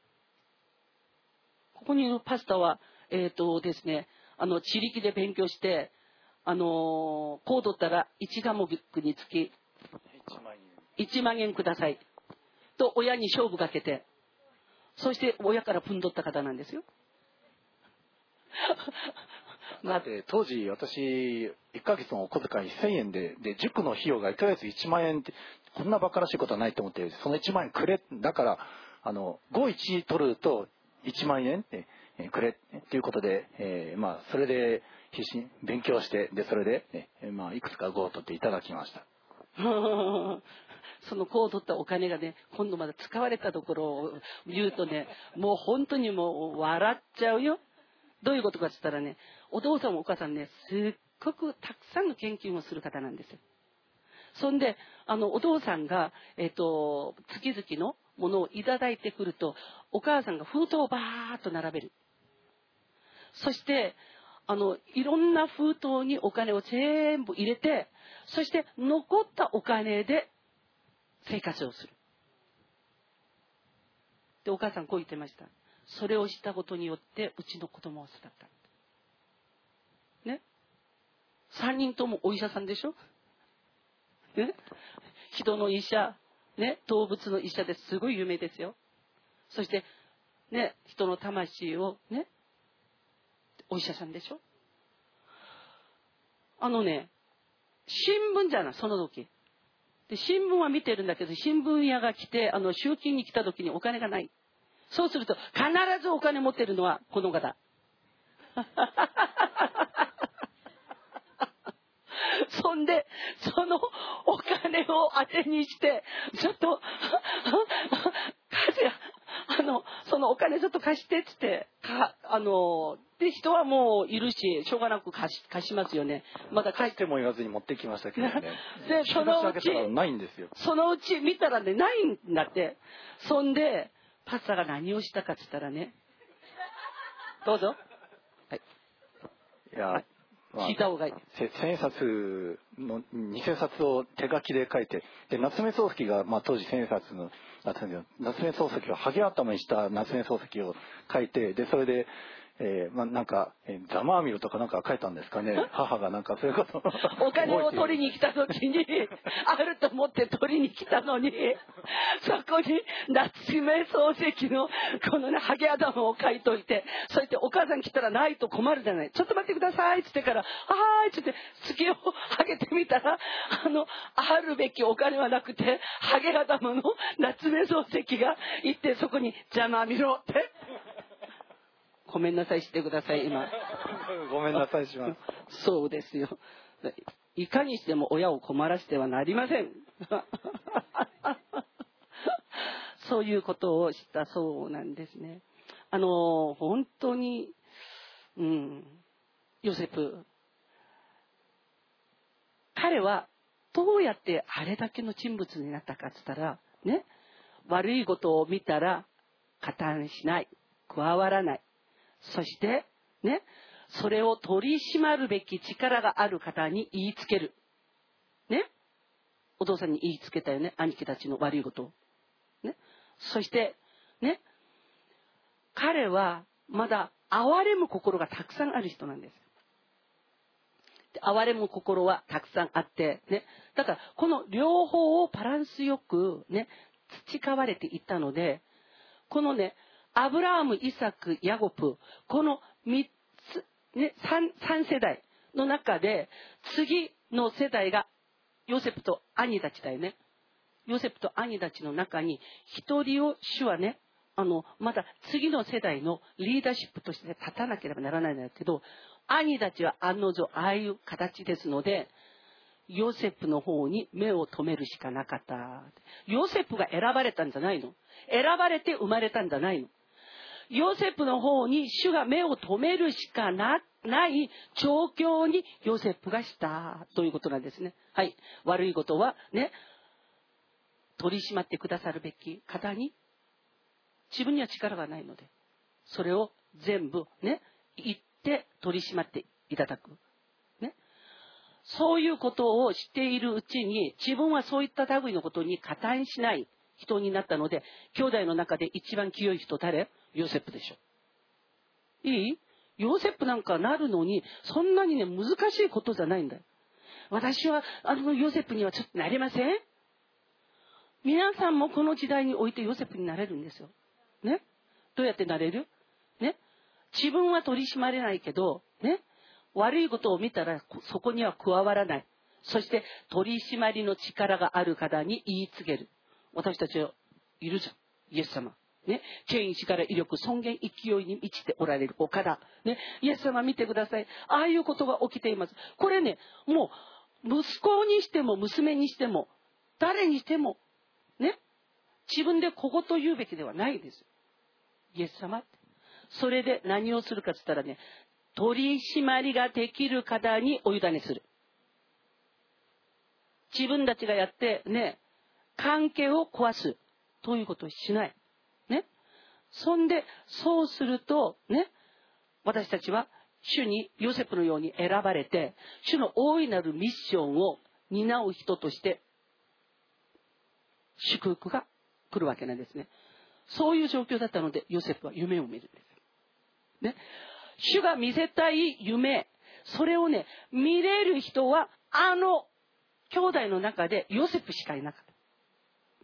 ここにいるパスタは、ですね、地力で勉強して、こう取ったら1科目につき1万円ください。と親に勝負かけて、そして親からプン取った方なんですよ。 だって当時私1ヶ月のお小遣い1000円で塾の費用が1ヶ月1万円って、こんな馬鹿らしいことはないと思って、その1万円くれ、だから51取ると1万円ってくれっていうことで、それで必死に勉強して、でそれで、いくつか5を取っていただきました。 そのこう取ったお金がね、今度まだ使われたところを言うとね、もう本当にもう笑っちゃうよ。どういうことかって言ったらね、お父さんもお母さんね、すっごくたくさんの研究をする方なんですよ。そんでお父さんが、月々のものをいただいてくると、お母さんが封筒をバーッと並べる。そしていろんな封筒にお金を全部入れて、そして残ったお金で生活をする。で、お母さんこう言ってました。それをしたことによってうちの子供を育った。ね。3人ともお医者さんでしょ。ね。人の医者、ね、動物の医者ですごい有名ですよ。そしてね、人の魂をね、お医者さんでしょ。新聞じゃない、その時。で、新聞は見てるんだけど、新聞屋が来て、集金に来た時にお金がない。そうすると、必ずお金持ってるのはこの方。そんで、そのお金を当てにして、ちょっと、そのお金ちょっと貸してっつって、で、人はもういるし、しょうがなく貸しますよね。まだ貸しても言わずに持ってきましたけどね。 で、そのうち、 ないんですよ。 そのうち見たらね、ないんだって。そんで、パスタが何をしたかっつったらね、どうぞ。はい。 いや、 聞いた方がいい。 千円札の偽札を手書きで書いて、で夏目漱石が、当時千円札の夏目漱石をハゲ頭にした夏目漱石を書いて、でそれで、なんかざまあみろとかなんか書いたんですかね。母がなんかそういうことお金を取りに来た時にあると思って取りに来たのに、そこに夏目漱石のこのねハゲ頭を書いといて、そうやってお母さん来たらないと困るじゃない。ちょっと待ってくださいって言ってから、はーいって言って月をハゲてみたら、あるべきお金はなくて、ハゲ頭の夏目漱石が行って、そこにざまあみろってごめんなさいしてください、今。 ごめんなさいします。 そうですよ。いかにしても親を困らせてはなりません。そういうことをしたそうなんですね。本当に、ヨセフ。彼はどうやってあれだけの人物になったかって言ったら、ね、悪いことを見たら加担しない、加わらない。そしてね、それを取り締まるべき力がある方に言いつける。ね、お父さんに言いつけたよね、兄貴たちの悪いことを。ね、そしてね、彼はまだ憐れむ心がたくさんある人なんです。憐れむ心はたくさんあってね、だからこの両方をバランスよくね、培われていったので、このね、アブラハム、イサク、ヤコブ、この3つ、ね、3世代の中で、次の世代がヨセフと兄たちだよね。ヨセフと兄たちの中に、一人を主はね、まだ次の世代のリーダーシップとして立たなければならないんだけど、兄たちは案の定、ああいう形ですので、ヨセフの方に目を留めるしかなかった。ヨセフが選ばれたんじゃないの。選ばれて生まれたんじゃないの。ヨセフの方に主が目を留めるしかない状況にヨセフがしたということなんですね。はい。悪いことはね、取り締まってくださるべき方に自分には力がないので、それを全部ね、言って取り締まっていただく。ね。そういうことをしているうちに、自分はそういった類のことに加担しない人になったので、兄弟の中で一番清い人誰？ヨセフでしょ。いい？ヨセフなんかなるのに、そんなにね、難しいことじゃないんだよ。私は、ヨセフにはちょっとなれません？皆さんもこの時代においてヨセフになれるんですよ。ね？どうやってなれる？ね？自分は取り締まれないけど、ね？ 悪いことを見たらそこには加わらない。そして取り締まりの力がある方に言い告げる。私たちはいるじゃん、イエス様ね、権威、力、威力、尊厳、勢いに満ちておられるお方、ね、イエス様見てください。ああいうことが起きています。これね、もう息子にしても娘にしても誰にしてもね、自分で小言言うべきではないです。イエス様って。それで何をするかって言ったらね、取り締まりができる方にお委ねする。自分たちがやってね、関係を壊すということをしない。ね。そんで、そうすると、ね、私たちは主にヨセフのように選ばれて、主の大いなるミッションを担う人として、祝福が来るわけなんですね。そういう状況だったので、ヨセフは夢を見るんです。ね。主が見せたい夢、それをね、見れる人は、兄弟の中でヨセフしかいなかった。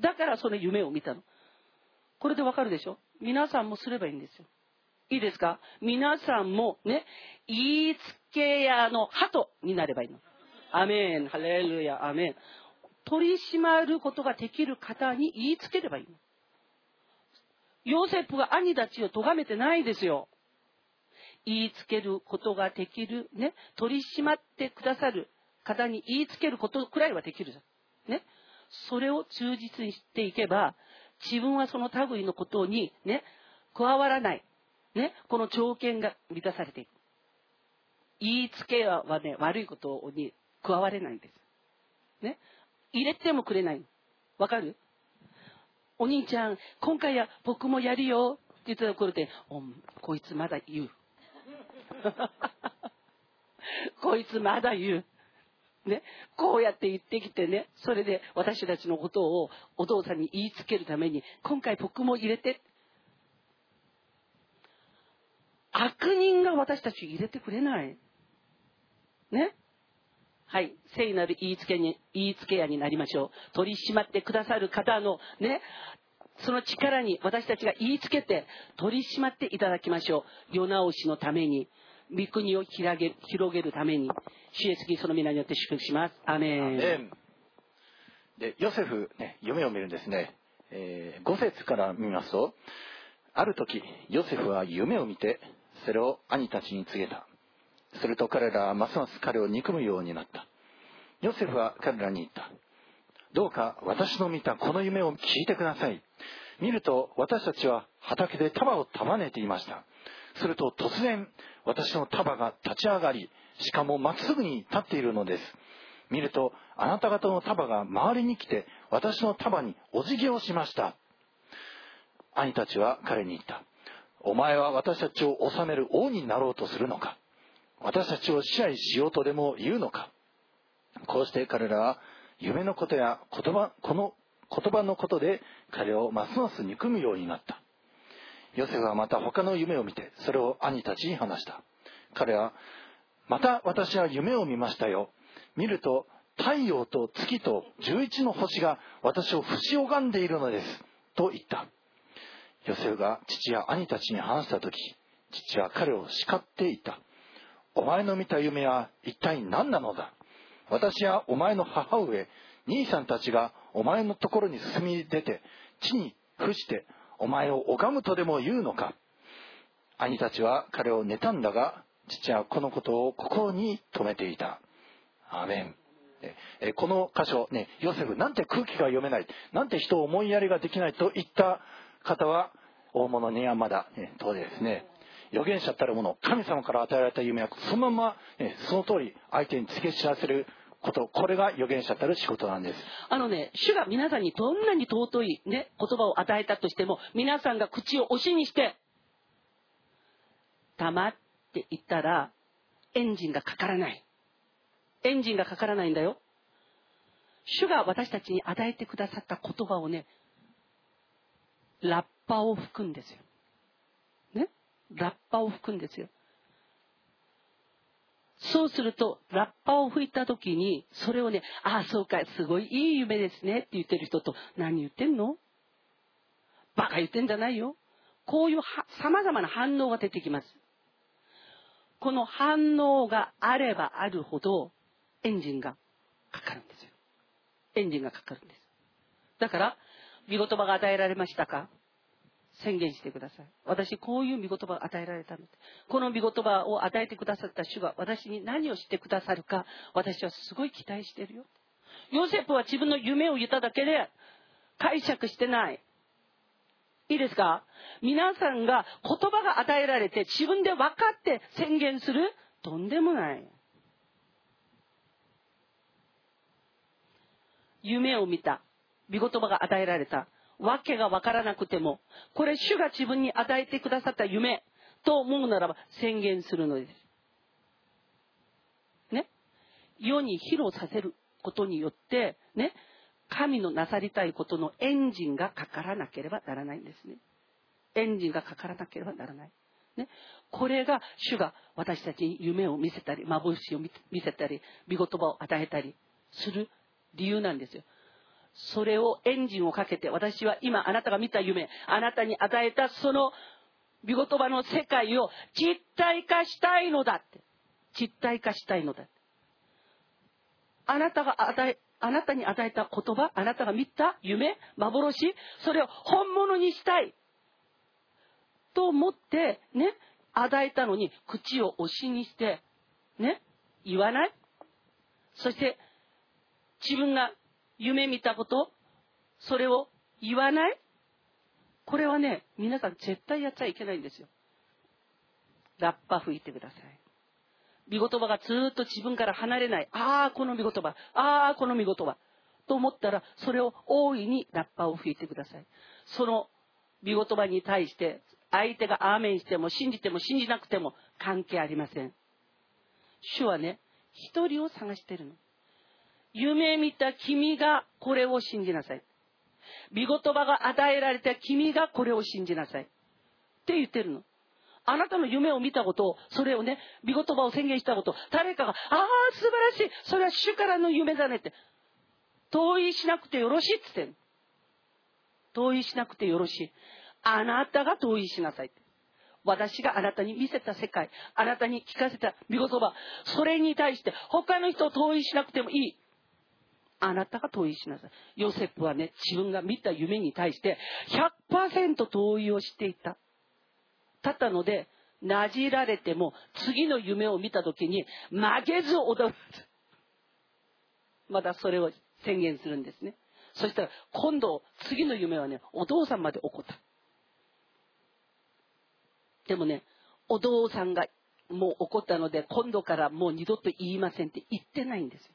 だからその夢を見たの。これでわかるでしょ？皆さんもすればいいんですよ。いいですか？皆さんもね、言いつけ屋の鳩になればいいの。アメン、ハレルヤ、アメン。取り締まることができる方に言いつければいいの。ヨセフは兄たちを咎めてないですよ。言いつけることができる、ね、取り締まってくださる方に言いつけることくらいはできるじゃん。ね。それを忠実にしていけば、自分はその類のことにね、加わらない。ね。この条件が満たされていく。言いつけはね、悪いことに加われないんです。ね。入れてもくれない。わかる？お兄ちゃん、今回は僕もやるよって言ったところで、こいつまだ言う。こいつまだ言う。ね、こうやって言ってきてね、それで私たちのことをお父さんに言いつけるために、今回僕も入れて。悪人が私たち入れてくれない。ね。はい。聖なる言いつけ屋になりましょう。取り締まってくださる方のね、その力に私たちが言いつけて取り締まっていただきましょう。世直しのために、御国を広げるために、主イエスキリストの皆によって祝福します。アメン。 アメン。で、ヨセフ、ね、夢を見るんですね。5節から見ますと、ある時、ヨセフは夢を見て、それを兄たちに告げた。すると彼らはますます彼を憎むようになった。ヨセフは彼らに言った。どうか私の見たこの夢を聞いてください。見ると私たちは畑で束を束ねていました。すると突然私の束が立ち上がり、しかもまっすぐに立っているのです。見るとあなた方の束が周りに来て私の束にお辞儀をしました。兄たちは彼に言った。お前は私たちを治める王になろうとするのか。私たちを支配しようとでも言うのか。こうして彼らは夢のことやこの言葉のことで彼をますます憎むようになった。ヨセフはまた他の夢を見てそれを兄たちに話した。彼はまた私は夢を見ましたよ。見ると太陽と月と11の星が私を伏し拝んでいるのですと言った。ヨセフが父や兄たちに話したとき、父は彼を叱っていた。お前の見た夢は一体何なのだ。私やお前の母上、兄さんたちがお前のところに進み出て、地に伏してお前を拝むとでも言うのか。兄たちは彼を妬んだが、父はこのことを心に留めていた。アーメン。この箇所、ね、ヨセフ、なんて空気が読めない、なんて人を思いやりができないといった方は、大物にはまだ、当時ですね、預言者たるもの、神様から与えられた夢はそのまま、その通り相手に告げ知らせること、これが預言者たる仕事なんです。 主が皆さんにどんなに尊い、ね、言葉を与えたとしても、皆さんが口を押しにして黙っていったらエンジンがかからない。エンジンがかからないんだよ。主が私たちに与えてくださった言葉をね、ラッパを吹くんですよ。ね、ラッパを吹くんですよ。そうするとラッパを吹いた時にそれをね、ああそうか、すごいいい夢ですねって言ってる人と、何言ってんの、バカ言ってんじゃないよ、こういうさまざまな反応が出てきます。 この反応があればあるほどエンジンがかかるんですよ。エンジンがかかるんです。だから御言葉が与えられましたか？宣言してください。私こういう御言葉が与えられたので、この御言葉を与えてくださった主が私に何をしてくださるか、私はすごい期待してるよ。ヨセフは自分の夢を言っただけで解釈してない。いいですか？皆さんが言葉が与えられて自分で分かって宣言する？とんでもない。夢を見た。御言葉が与えられた。わけが分からなくても、これ主が自分に与えてくださった夢と思うならば宣言するのです。ね。世に披露させることによって、ね。神のなさりたいことのエンジンがかからなければならないんですね。エンジンがかからなければならない。ね。これが主が私たちに夢を見せたり、幻を見せたり、御言葉を与えたりする理由なんですよ。それをエンジンをかけて、私は今あなたが見た夢、あなたに与えたその御言葉の世界を実体化したいのだって。実体化したいのだ。あなたに与えた言葉、あなたが見た夢、幻、それを本物にしたいと思ってね、与えたのに口を押しにしてね、言わない。そして自分が夢見たこと、それを言わない。これはね、皆さん絶対やっちゃいけないんですよ。ラッパ吹いてください。御言葉がずっと自分から離れない。この御言葉。この御言葉。と思ったら、それを大いにラッパを吹いてください。その御言葉に対して、相手がアーメンしても信じても信じなくても関係ありません。主はね、一人を探しているの。夢見た君がこれを信じなさい。御言葉が与えられた君がこれを信じなさい。って言ってるの。あなたの夢を見たことを、それをね、御言葉を宣言したこと、誰かが、素晴らしい、それは主からの夢だねって、同意しなくてよろしいって言ってる。同意しなくてよろしい。あなたが同意しなさいって。私があなたに見せた世界、あなたに聞かせた御言葉、それに対して他の人を同意しなくてもいい。あなたが同意しなさい。ヨセフはね、自分が見た夢に対して 100% 同意をしていた。だったので、なじられても次の夢を見たときに曲げず踊る。またそれを宣言するんですね。そしたら今度次の夢はね、お父さんまで起こった。でもね、お父さんがもう怒ったので、今度からもう二度と言いませんって言ってないんですよ。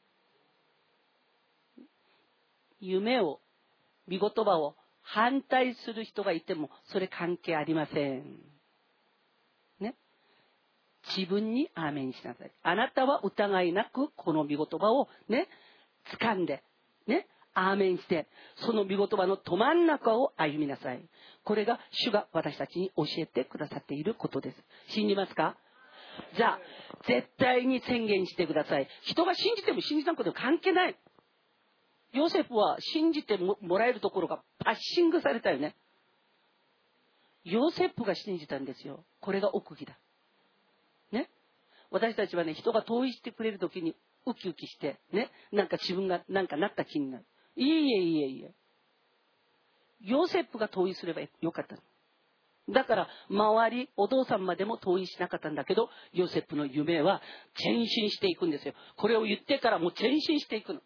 夢を、御言葉を反対する人がいても、それ関係ありません。ね。自分にアーメンしなさい。あなたは疑いなく、この御言葉をね、掴んで、ね、アーメンして、その御言葉のど真ん中を歩みなさい。これが主が私たちに教えてくださっていることです。信じますか？じゃあ、絶対に宣言してください。人が信じても信じなくても関係ない。ヨセフは信じてもらえるところがパッシングされたよね。ヨセフが信じたんですよ。これが奥義だ。ね。私たちはね、人が同意してくれるときにウキウキして、ね。なんか自分がなんかなった気になる。いえ。ヨセフが同意すればよかったの。だから周り、お父さんまでも同意しなかったんだけど、ヨセフの夢は前進していくんですよ。これを言ってからもう前進していくの。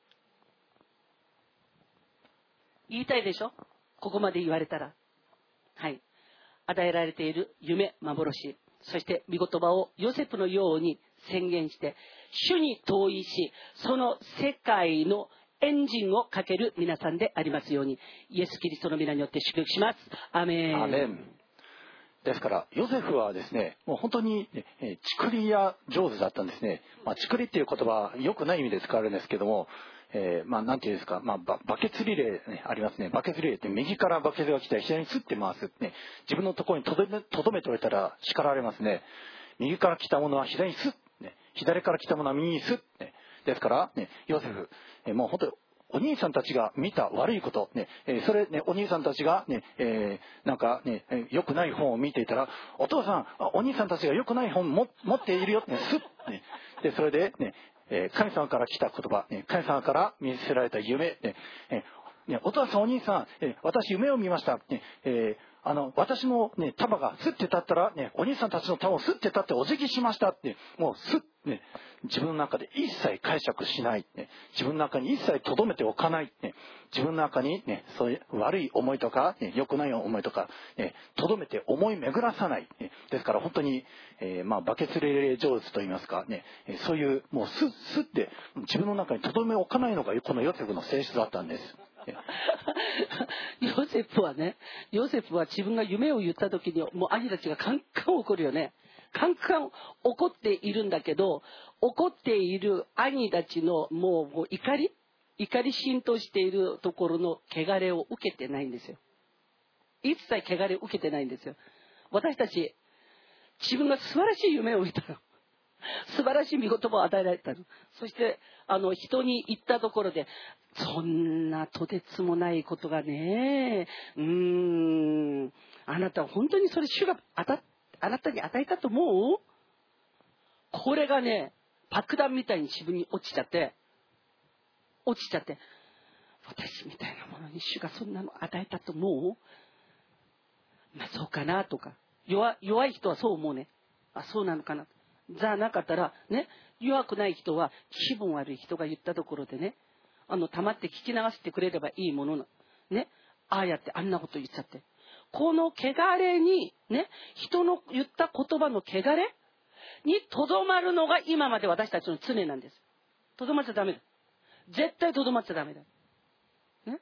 言いたいでしょ？ここまで言われたら。はい。与えられている夢、幻、そして御言葉をヨセフのように宣言して、主に同意し、その世界のエンジンをかける皆さんでありますように、イエス・キリストの皆によって祝福します。アメン。 アメン。ですからヨセフはですね、もう本当にチクリ屋上手だったんですね。チクリっていう言葉は良くない意味で使われるんですけども、なんていうんですか、バケツリレー、ね、ありますね。バケツリレーって右からバケツが来たら左にスッて回すってね、自分のところにとどめておいたら叱られますね。右から来たものは左にスッ、ね、左から来たものは右にスッ、ね、ですから、ね、ヨセフ、もう本当にお兄さんたちが見た悪いこと、それね、お兄さんたちがね、なんかね、良くない本を見ていたら、お父さん、お兄さんたちが良くない本持っているよってね、すっね、でそれでね、神様から来た言葉、神様から見せられた夢、お父さんお兄さん、私夢を見ました、私の、束がすって立ったら、お兄さんたちの束をすって立ってお辞儀しましたって、もうすっ、自分の中で一切解釈しない、自分の中に一切留めておかない、自分の中に、そういう悪い思いとか、良くない思いとか、留めて思い巡らさない、ですから本当に、バケツリレー上手といいますか、そういうもうすって自分の中に留めおかないのがこのヨセフの性質だったんです。 ヨセフは自分が夢を言った時にもう兄たちがカンカン怒るよね。カンカン怒っているんだけど、怒っている兄たちのもう怒り浸透しているところの汚れを受けてないんですよ。一切汚れを受けてないんですよ。私たち自分が素晴らしい夢を見たの。素晴らしい御言葉を与えられたの。そして人に言ったところで、そんなとてつもないことがね、あなたは本当にそれ主があなたに与えたと思う？これがね、爆弾みたいに自分に落ちちゃって、私みたいなものに主がそんなの与えたと思う？そうかなとか、弱い人はそう思うね。そうなのかな。じゃあなかったらね、弱くない人は気分悪い人が言ったところでね、黙って聞き流してくれればいいもののね、やってあんなこと言っちゃって、この汚れにね、人の言った言葉の汚れにとどまるのが今まで私たちの常なんです。とどまっちゃダメだ。絶対とどまっちゃダメだ。ね。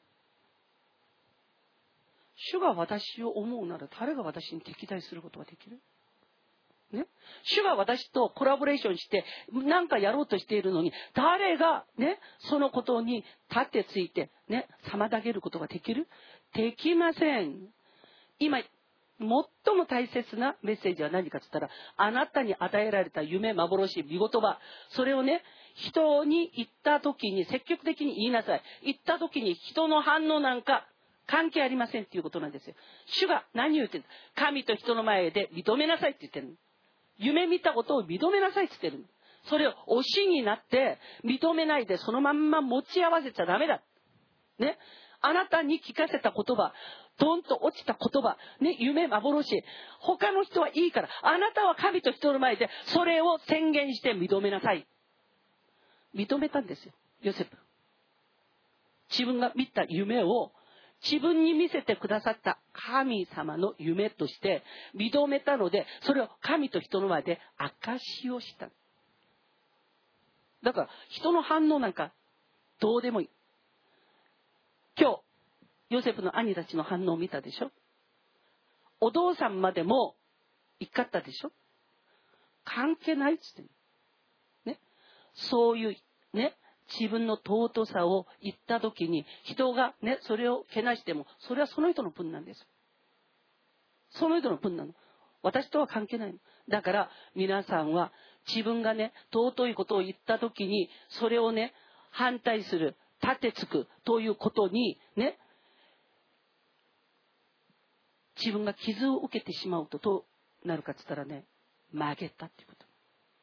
主が私を思うなら誰が私に敵対することができる？ね、主が私とコラボレーションして何かやろうとしているのに、誰がね、そのことに立ってついてね、妨げることができる？できません。今最も大切なメッセージは何かと言ったら、あなたに与えられた夢、幻、御言葉、それをね、人に言った時に積極的に言いなさい。言った時に人の反応なんか関係ありませんっていうことなんですよ。主が何を言ってる？神と人の前で認めなさいって言ってる。夢見たことを認めなさいって言ってる。それを推しになって認めないでそのまんま持ち合わせちゃダメだ。ね。あなたに聞かせた言葉、ドンと落ちた言葉、ね、夢、幻、他の人はいいから、あなたは神と人の前でそれを宣言して認めなさい。認めたんですよ、ヨセフ。自分が見た夢を自分に見せてくださった神様の夢として認めたので、それを神と人の前で証しをした。だから人の反応なんかどうでもいい。今日ヨセフの兄たちの反応を見たでしょ。お父さんまでも怒ったでしょ。関係ないっつってね。そういうね、自分の尊さを言った時に人がね、それをけなしても、それはその人の分なんです。その人の分なの。私とは関係ないの。だから皆さんは自分がね、尊いことを言った時にそれをね、反対する、立てつくということにね、自分が傷を受けてしまうとどうなるかって言ったらね、曲げたっていうこと。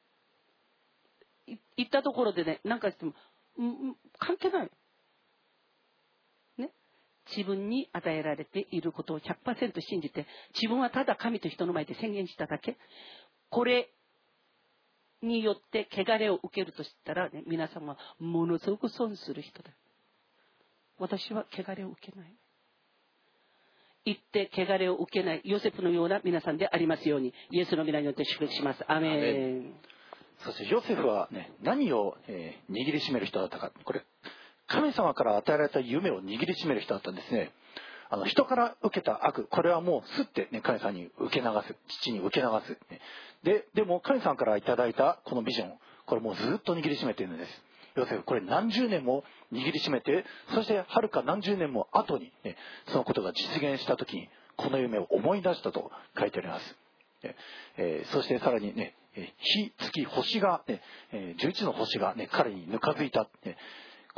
言ったところでね、何かしても関係ない。ね。自分に与えられていることを 100% 信じて、自分はただ神と人の前で宣言しただけ。これによって汚れを受けるとしたらね、皆様はものすごく損する人だ。私は汚れを受けない。言って汚れを受けないヨセフのような皆さんでありますように、イエスの皆によって祝福します。アメン。 そしてヨセフはね、何を、握りしめる人だったか。これ神様から与えられた夢を握りしめる人だったんですね。人から受けた悪、これはもうすって、ね、神様に受け流す、父に受け流す、ね、でも神様からいただいたこのビジョン、これもうずっと握りしめているんです。ヨセフ、これ何十年も握りしめて、そしてはるか何十年も後に、ね、そのことが実現した時にこの夢を思い出したと書いてあります。そしてさらにね、日、月、星が、ね、11の星が、ね、彼にぬかづいた、ね、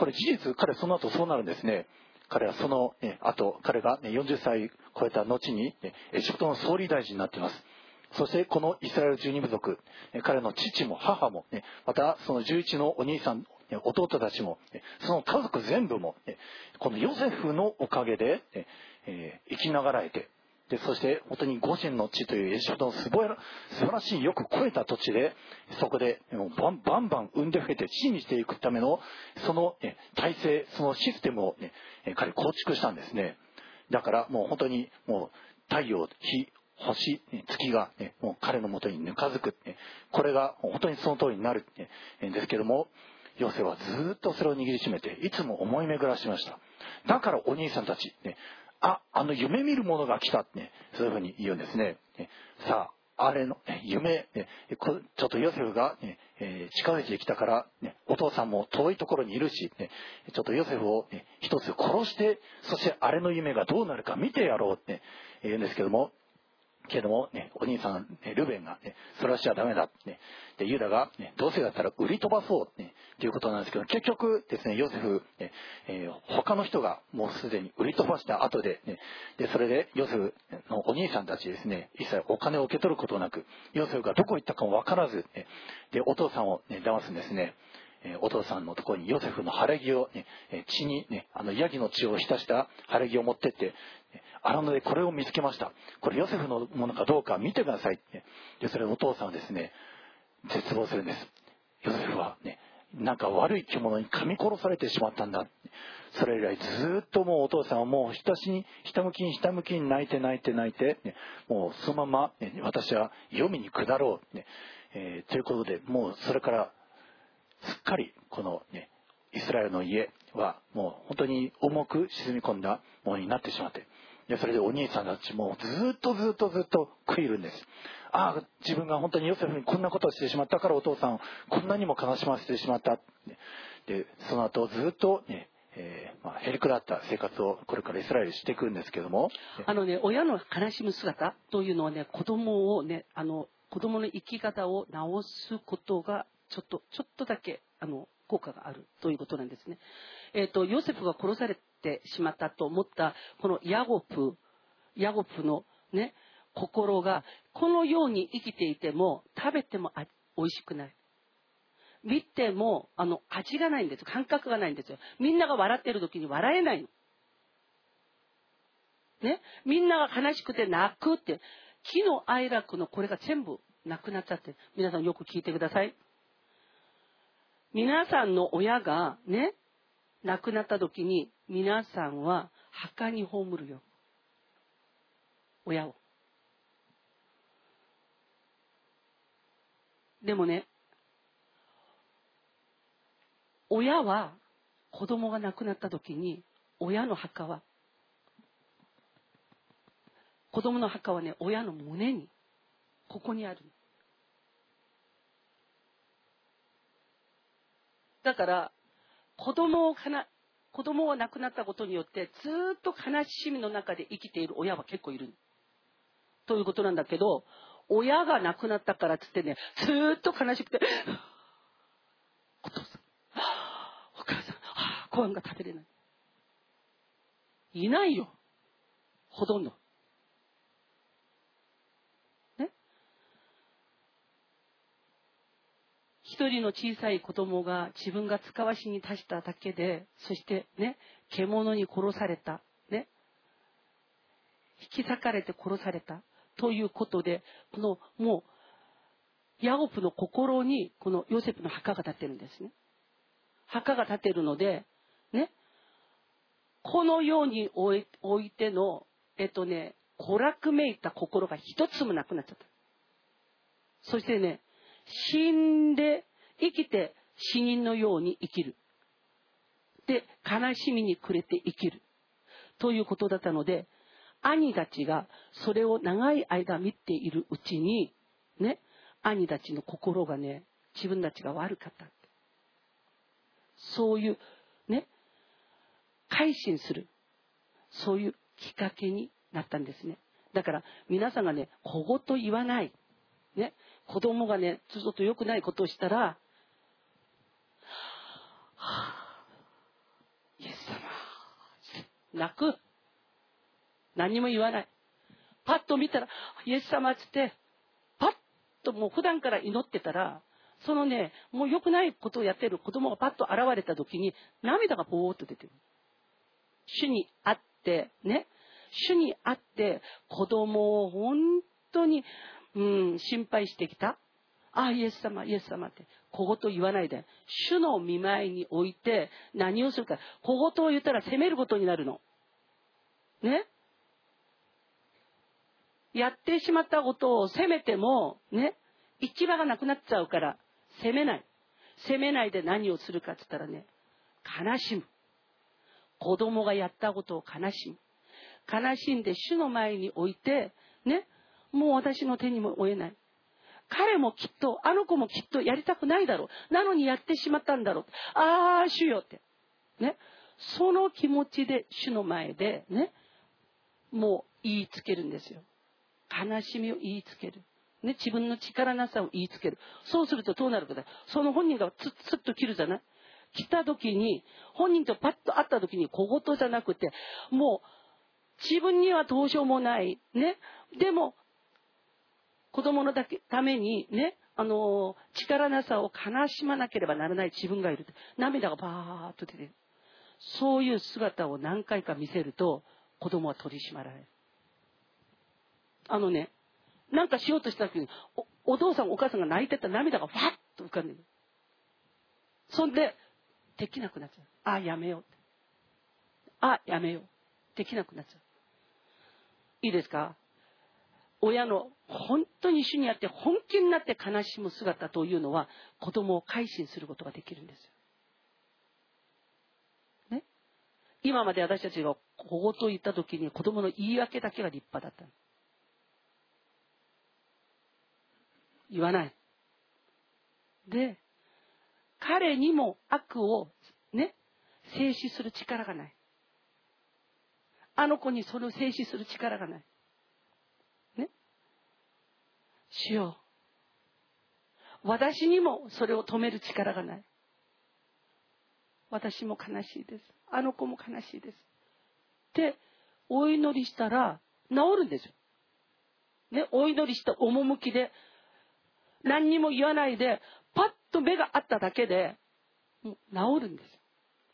これ事実、彼その後そうなるんですね。彼はその後、彼が40歳超えた後にエジプトの総理大臣になっています。そしてこのイスラエル12部族、彼の父も母も、またその11のお兄さん、弟たちも、その家族全部も、このヨセフのおかげで生きながらえて、でそして本当にゴシェンの地というエジプトの素晴らしいよく肥えた土地で、そこでバンバン産んで増えて地にしていくためのその体制、そのシステムを、彼構築したんですね。だからもう本当にもう太陽、日、星、月が、もう彼のもとにぬかづく、これが本当にその通りになるんですけども、ヨセはずっとそれを握りしめていつも思い巡らしました。だからお兄さんたち、あの夢見るものが来たって、そういうふうに言うんですね。さあ、あれの夢、ちょっとヨセフが近づいてきたから、お父さんも遠いところにいるし、ちょっとヨセフを一つ殺して、そしてあれの夢がどうなるか見てやろうって言うんですけども、お兄さん、ルベンが、それはしちゃダメだ、でユダが、どうせだったら売り飛ばそうということなんですけど、結局ですね、ヨセフ、他の人がもうすでに売り飛ばした後で、でそれでヨセフのお兄さんたちですね、一切お金を受け取ることなく、ヨセフがどこ行ったかも分からず、でお父さんを、騙すんですね。お父さんのところにヨセフの晴れ着を、血に、ヤギの血を浸した晴れ着を持ってって、荒野でこれを見つけました。これヨセフのものかどうか見てくださいって。でそれお父さんはですね、絶望するんです。ヨセフはなんか悪い獣に噛み殺されてしまったんだ。それ以来ずっともうお父さんはもうひたむきに泣いて、もうそのまま、私は黄泉に下ろう、ということで、もうそれからすっかりこのイスラエルの家はもう本当に重く沈み込んだものになってしまって、でそれでお兄さんたちもずっと悔いるんです。ああ、自分が本当にヨセフにこんなことをしてしまったからお父さんをこんなにも悲しませてしまった。でその後ずっとへりくだった生活をこれからイスラエルしていくんですけども、 親の悲しむ姿というのは子供を子供の生き方を直すことがちょっとだけ効果があるということなんですね。ヨセフが殺されてしまったと思ったこのヤゴプの心がこのように生きていても食べても美味しくない。見ても味がないんですよ。感覚がないんですよ。みんなが笑っている時に笑えないの。みんなが悲しくて泣くって喜怒哀楽のこれが全部なくなっちゃって、皆さんよく聞いてください。皆さんの親が亡くなった時に皆さんは墓に葬るよ、親を。でも親は子供が亡くなった時に親の墓は、子供の墓は親の胸にここにある。だから子供が亡くなったことによってずっと悲しみの中で生きている親は結構いるということなんだけど、親が亡くなったからっつってずっと悲しくて、お父さん、お母さん、ご飯が食べれない、いないよ、ほとんど。一人の小さい子供が自分が使わしに達しただけで、そして獣に殺された、引き裂かれて殺されたということで、もうヤゴプの心にこのヨセフの墓が建ってるんですね。墓が建ってるのでこのように置いての娯楽めいた心が一つもなくなっちゃった。そして生きて死人のように生きる。で、悲しみに暮れて生きる。ということだったので、兄たちがそれを長い間見ているうちに、兄たちの心が自分たちが悪かった。そういう、改心する。そういうきっかけになったんですね。だから皆さんが小言言わない。子供がちょっと良くないことをしたら、 泣く。何にも言わない。パッと見たら、イエス様っつって、パッともう普段から祈ってたら、そのね、もう良くないことをやってる子供がパッと現れた時に、涙がボーっと出てる。主に会って、ね、主に会って、子供を本当に、心配してきた。あ、イエス様、イエス様って、小言言わないで、主の御前に置いて、何をするか、小言を言ったら責めることになるの。ね。やってしまったことを責めても、ね、一場がなくなっちゃうから、責めない。責めないで何をするかって言ったらね、悲しむ。子供がやったことを悲しむ。悲しんで主の前に置いて、ね、もう私の手にも負えない。彼もきっと、あの子もきっとやりたくないだろう。なのにやってしまったんだろう。ああ、主よって。ね。その気持ちで主の前で、ね、もう言いつけるんですよ。悲しみを言いつける。ね、自分の力なさを言いつける。そうするとどうなるかだ。その本人がつっと切るじゃない。来た時に、本人とパッと会った時に小言じゃなくて、もう自分にはどうしようもない。ね。でも、子供のためにね、力なさを悲しまなければならない自分がいる。涙がバーッと出てる。そういう姿を何回か見せると、子供は取り締まられる。なんかしようとした時に、お父さんお母さんが泣いてた涙がファッと浮かんでる。そんで、できなくなっちゃう。あ、やめよう。あ、やめよう。できなくなっちゃう。いいですか？親の本当に主にあって本気になって悲しむ姿というのは、子供を改心することができるんですよ。ね。今まで私たちが小言を言った時に子供の言い訳だけが立派だったの。言わない。で、彼にも悪をね、制止する力がない。あの子にそれを制止する力がない。ね。主よ、私にもそれを止める力がない。私も悲しいです。あの子も悲しいです。ってお祈りしたら治るんですよ。ね、お祈りした趣で何にも言わないでパッと目が合っただけでもう治るんですよ。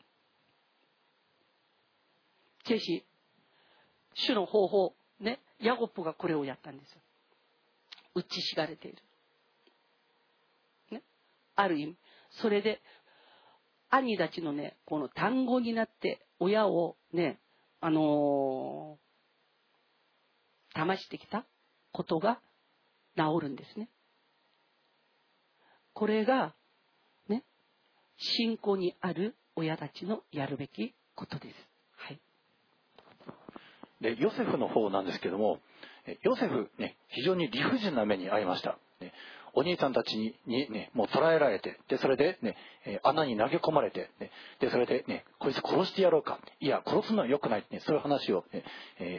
ぜひ主の方法ね、ヤコブがこれをやったんですよ。打ちひがれている、ね、ある意味それで兄たちのね、この単語になって親をね、騙してきたことが治るんですね。これがね、信仰にある親たちのやるべきことです。はい。 で、ヨセフの方なんですけども、ヨセフね、非常に理不尽な目に遭いました。ね、お兄さんたちにね、もう捕らえられて、でそれでね、穴に投げ込まれて、ね、でそれでね、こいつ殺してやろうか、いや殺すのは良くないって、ね、そういう話を、ね、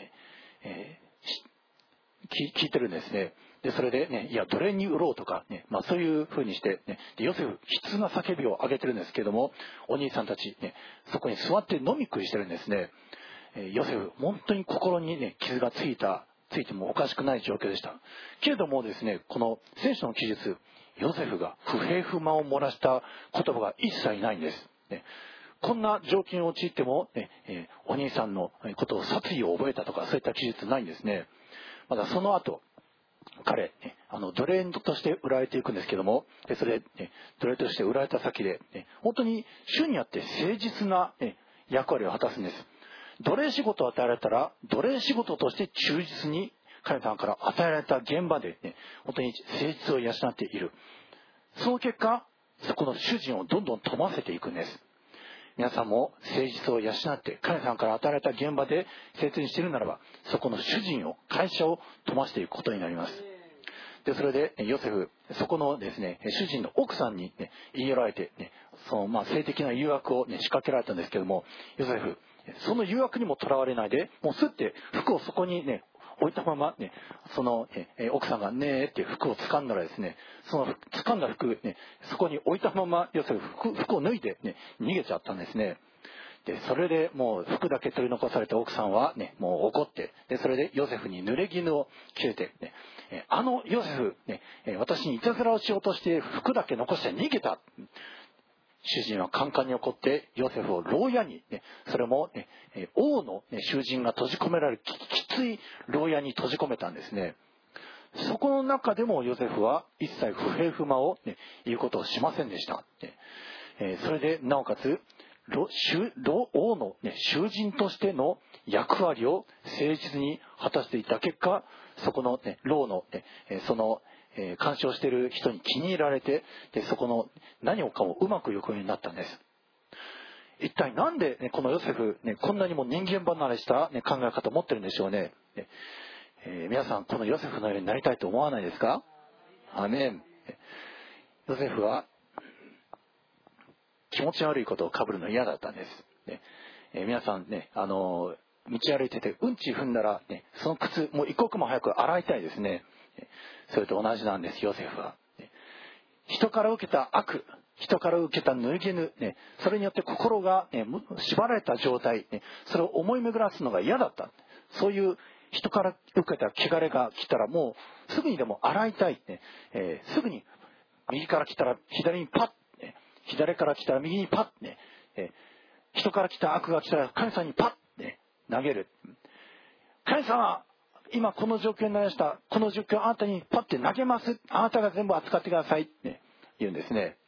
聞いてるんですね。でそれでね、いや奴隷に売ろうとかね、そういうふうにして、ね、でヨセフ悲痛な叫びを上げてるんですけども、お兄さんたちね、そこに座って飲み食いしてるんですね。ヨセフ本当に心にね傷がついてもおかしくない状況でした。けれどもですね、この聖書の記述、ヨセフが不平不満を漏らした言葉が一切ないんです、ね。こんな状況に陥っても、ね、お兄さんのことを殺意を覚えたとかそういった記述ないんですね。まだその後彼、ね、奴隷として売られていくんですけども、でそれ、ね、奴隷として売られた先で、ね、本当に主にあって誠実な、ね、役割を果たすんです。奴隷仕事を与えられたら奴隷仕事として忠実に彼さんから与えられた現場で、ね、本当に誠実を養っている。その結果そこの主人をどんどん富ませていくんです。皆さんも誠実を養って彼さんから与えられた現場で誠実にしているならば、そこの主人を会社を富ませていくことになります。でそれでヨセフ、そこのですね主人の奥さんに、ね、言い寄られて、ね、その性的な誘惑を、ね、仕掛けられたんですけども、ヨセフその誘惑にもとらわれないで、もうすって服をそこにね置いたまま、ね、その、奥さんがねって服を掴んだらですね、その掴んだ服、ね、そこに置いたままヨセフ服を脱いで、ね、逃げちゃったんですね。 でそれでもう服だけ取り残された奥さんはね、もう怒って、でそれでヨセフに濡れ衣を着せて、ね、あのヨセフ、ね、私にいたずらをしようとして服だけ残して逃げた。主人はカンカンに怒ってヨセフを牢屋に、ね、それも、ね、王の、ね、囚人が閉じ込められるきつい牢屋に閉じ込めたんですね。そこの中でもヨセフは一切不平不満を、ね、言うことをしませんでした、ね。それでなおかつ王の、ね、囚人としての役割を誠実に果たしていた結果、そこの、ね、牢の、ね、その監視をしている人に気に入られて、でそこの何もかもうまくいくようになったんです。一体なんで、ね、このヨセフ、ね、こんなにも人間離れした、ね、考え方を持ってるんでしょうね。皆さんこのヨセフのようになりたいと思わないですか？アーメン。ヨセフは気持ち悪いことを被るの嫌だったんです、ね。皆さんね、道歩いててうんち踏んだら、ね、その靴もう一刻も早く洗いたいですね。それと同じなんです、ヨセフは。人から受けた悪、人から受けた濡れ衣、ね、それによって心が、ね、縛られた状態、ね、それを思い巡らすのが嫌だった。そういう人から受けた汚れが来たらもうすぐにでも洗いたい、ね、すぐに右から来たら左にパッ、ね、左から来たら右にパッ、ね、人から来た悪が来たら神様にパッ、ね、投げる。神様、今この状況になりました。この状況をあなたにパッて投げます。あなたが全部扱ってくださいって、ね、言うんですね。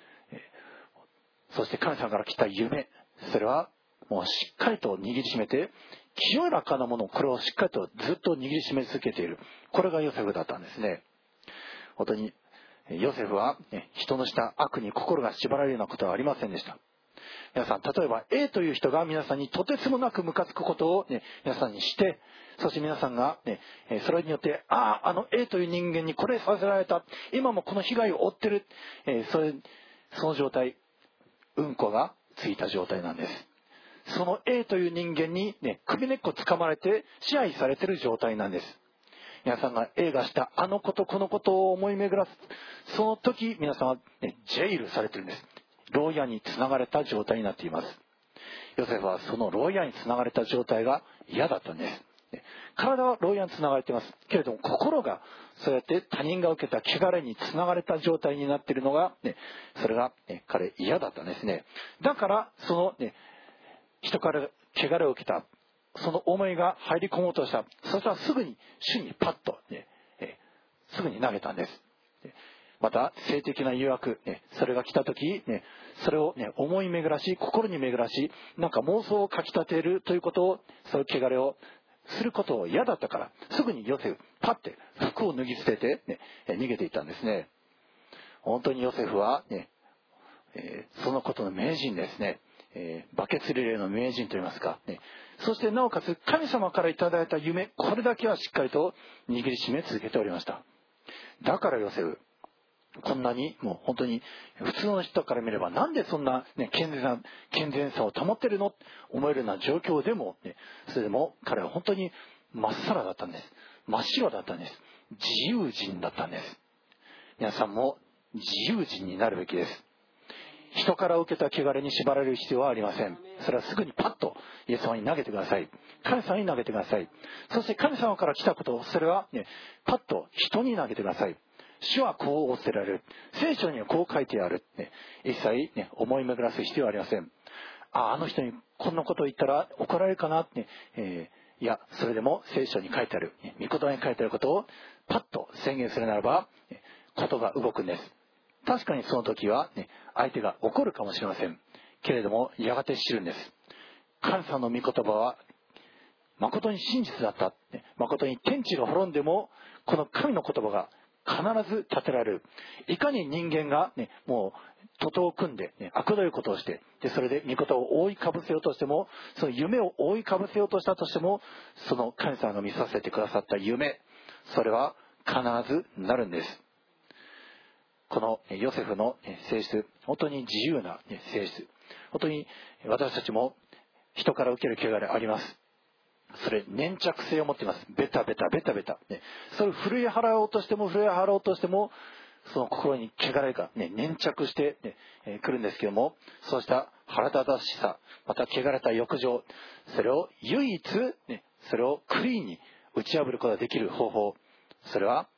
そして神様から来た夢、それはもうしっかりと握りしめて、清らかなもの、これをしっかりとずっと握りしめ続けている。これがヨセフだったんですね。本当にヨセフは、ね、人のした悪に心が縛られるようなことはありませんでした。皆さん、例えば A という人が皆さんにとてつもなくムカつくことを、ね、皆さんにして、そして皆さんが、ね、それによって、あの A という人間にこれさせられた、今もこの被害を負ってる、その状態、うんこがついた状態なんです。その A という人間に、ね、首根っこ掴まれて支配されている状態なんです。皆さんが A がしたあのことこのことを思い巡らす、その時皆さんは、ね、ジェイルされているんです。牢屋につながれた状態になっています。ヨセフはその牢屋につながれた状態が嫌だったんです。体は牢屋につながれていますけれども、心がそうやって他人が受けた汚れにつながれた状態になっているのが、ね、それが、ね、彼嫌だったんですね。だからその、ね、人から汚れを受けたその思いが入り込もうとした。そしたらすぐに主にパッと、ね、すぐに投げたんです。また性的な誘惑、ね、それが来た時、ね、それを、ね、思い巡らし心に巡らし、なんか妄想をかきたてるということを、そういう汚れをすることを嫌だったから、すぐにヨセフパッて服を脱ぎ捨てて、ね、逃げていったんですね。本当にヨセフは、ね、そのことの名人ですね。バケツリレーの名人といいますか、ね、そしてなおかつ神様からいただいた夢、これだけはしっかりと握りしめ続けておりました。だからヨセフ、こんなにもう本当に普通の人から見ればなんでそんな、ね、健全さを保ってるの思えるような状況でも、ね、それでも彼は本当にまっさらだったんです。真っ白だったんです。自由人だったんです。皆さんも自由人になるべきです。人から受けた汚れに縛られる必要はありません。それはすぐにパッとイエス様に投げてください。神様に投げてください。そして神様から来たことを、それは、ね、パッと人に投げてください。主はこう仰せられる。聖書にはこう書いてある。ね、一切、ね、思い巡らす必要はありません。あの人にこんなことを言ったら怒られるかなって、いや、それでも聖書に書いてある、御言葉に書いてあることをパッと宣言するならば、ことが動くんです。確かにその時は、ね、相手が怒るかもしれません。けれども、やがて知るんです。神様の御言葉は、誠に真実だった。誠に天地が滅んでも、この神の言葉が必ず立てられる。いかに人間が、ね、もう徒党を組んで、ね、悪どいことをして、でそれで御事を覆いかぶせようとしても、その夢を覆いかぶせようとしたとしても、その神様が見させてくださった夢、それは必ずなるんです。このヨセフの性質、本当に自由な性質、本当に私たちも人から受ける汚れあります。それ粘着性を持っています。ベタベタベタベタ、ね、それを振り払おうとしてもその心に汚れが、ね、粘着して、ね、来るんですけども、そうした腹立たしさ、また汚れた欲情、それを唯一、それをクリーンに打ち破ることができる方法、それは、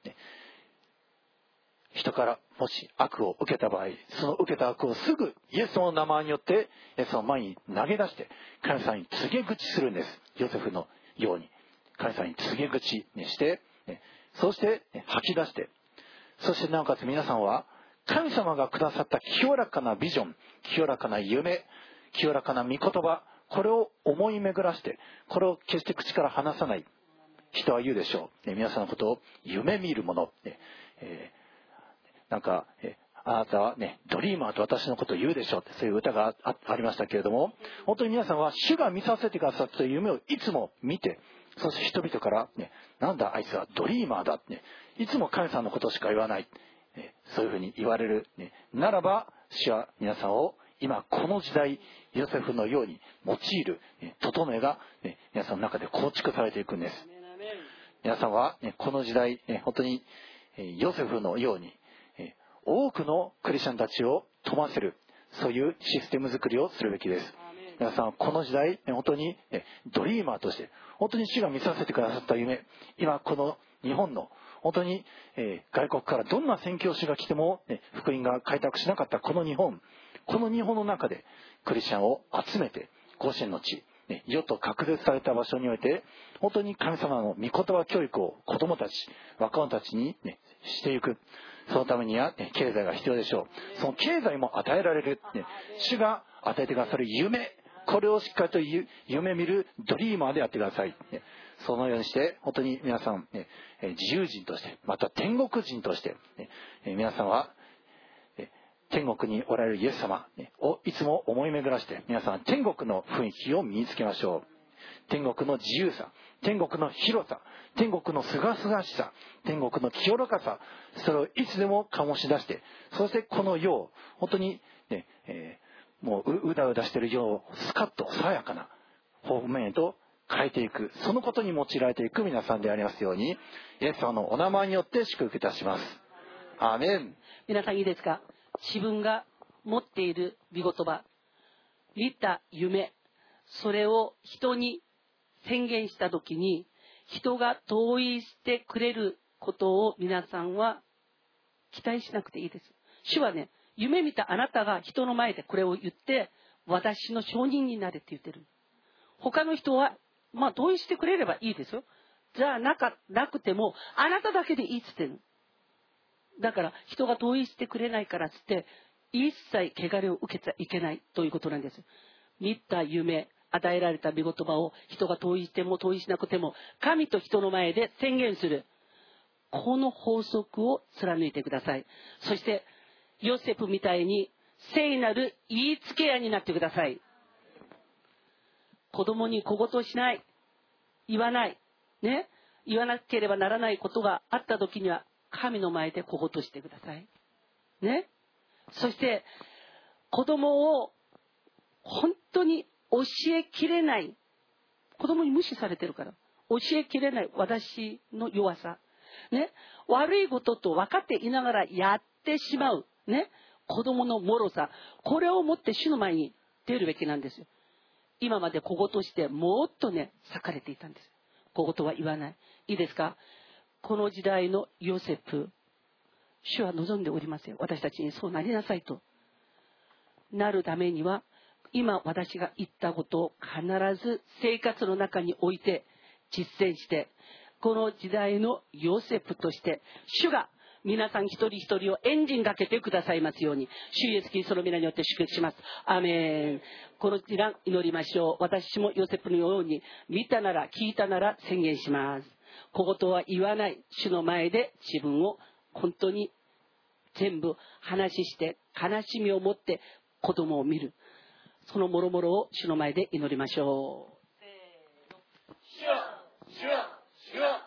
人からもし悪を受けた場合、その受けた悪をすぐイエスの名前によってイエスの前に投げ出して神様に告げ口するんです。ヨセフのように神様に告げ口にして、そして吐き出して、そしてなおかつ皆さんは神様がくださった清らかなビジョン、清らかな夢、清らかな御言葉、これを思い巡らして、これを決して口から離さない。人は言うでしょう、皆さんのことを夢見るもの、なんかあなたはドリーマーと私のことを言うでしょうって、そういう歌が ありましたけれども、本当に皆さんは主が見させてくださった夢をいつも見て、そして人々から、なんだあいつはドリーマーだって、いつも神様のことしか言わない、そういうふうに言われる、ならば主は皆さんを今この時代ヨセフのように用いる整えが、皆さんの中で構築されていくんです。皆さんは、この時代、本当にヨセフのように多くのクリスチャンたちを富ませる、そういうシステム作りをするべきです。皆さんこの時代本当にドリーマーとして、本当に主が見させてくださった夢、今この日本の本当に外国からどんな宣教師が来ても福音が開拓しなかったこの日本の中でクリスチャンを集めて、甲子園の地、世と隔絶された場所において本当に神様の御言葉教育を子どもたち、若者たちに、していく。そのためには、経済が必要でしょう。その経済も与えられる、主が与えてくださる夢、これをしっかりと夢見るドリーマーでやってください。そのようにして本当に皆さん、自由人として、また天国人として、皆さんは天国におられるイエス様をいつも思い巡らして、皆さん天国の雰囲気を身につけましょう。天国の自由さ、天国の広さ、天国のすがすがしさ、天国の清らかさ、それをいつでも醸し出して、そしてこの世を本当に、もううだうだしている世をスカッと爽やかな方面へと変えていく、そのことに用いられていく皆さんでありますように、イエス様のお名前によって祝福いたします。アーメン。 皆さんいいですか。自分が持っている御言葉、見た夢、それを人に宣言したときに、人が同意してくれることを皆さんは期待しなくていいです。主はね、夢見たあなたが人の前でこれを言って、私の証人になれって言ってる。他の人は同意してくれればいいですよ。じゃあなくてもあなただけでいいっつってる。だから人が同意してくれないからっつって一切汚れを受けちゃいけないということなんです。見た夢、与えられた御言葉を人が同意しても同意しなくても神と人の前で宣言する、この法則を貫いてください。そしてヨセフみたいに聖なる言いつけ屋になってください。子供に小言しない、言わないね、言わなければならないことがあった時には神の前で小言してくださいね。そして子供を本当に教えきれない、子供に無視されてるから教えきれない私の弱さね、悪いことと分かっていながらやってしまうね、子供の脆さ、これをもって主の前に出るべきなんですよ。今まで小言してもっと裂かれていたんです。小言は言わない。いいですか。この時代のヨセフ、主は望んでおりますよ。私たちにそうなりなさいと。なるためには今私が言ったことを必ず生活の中において実践して、この時代のヨセフとして主が皆さん一人一人をエンジンかけてくださいますように、主イエスキリストの皆によって祝福します。アーメン。この時間祈りましょう。私もヨセフのように見たなら聞いたなら宣言します。小言は言わない、主の前で自分を本当に全部話して悲しみを持って子供を見る、そのもろもろを主の前で祈りましょう。主よ、主よ、主よ。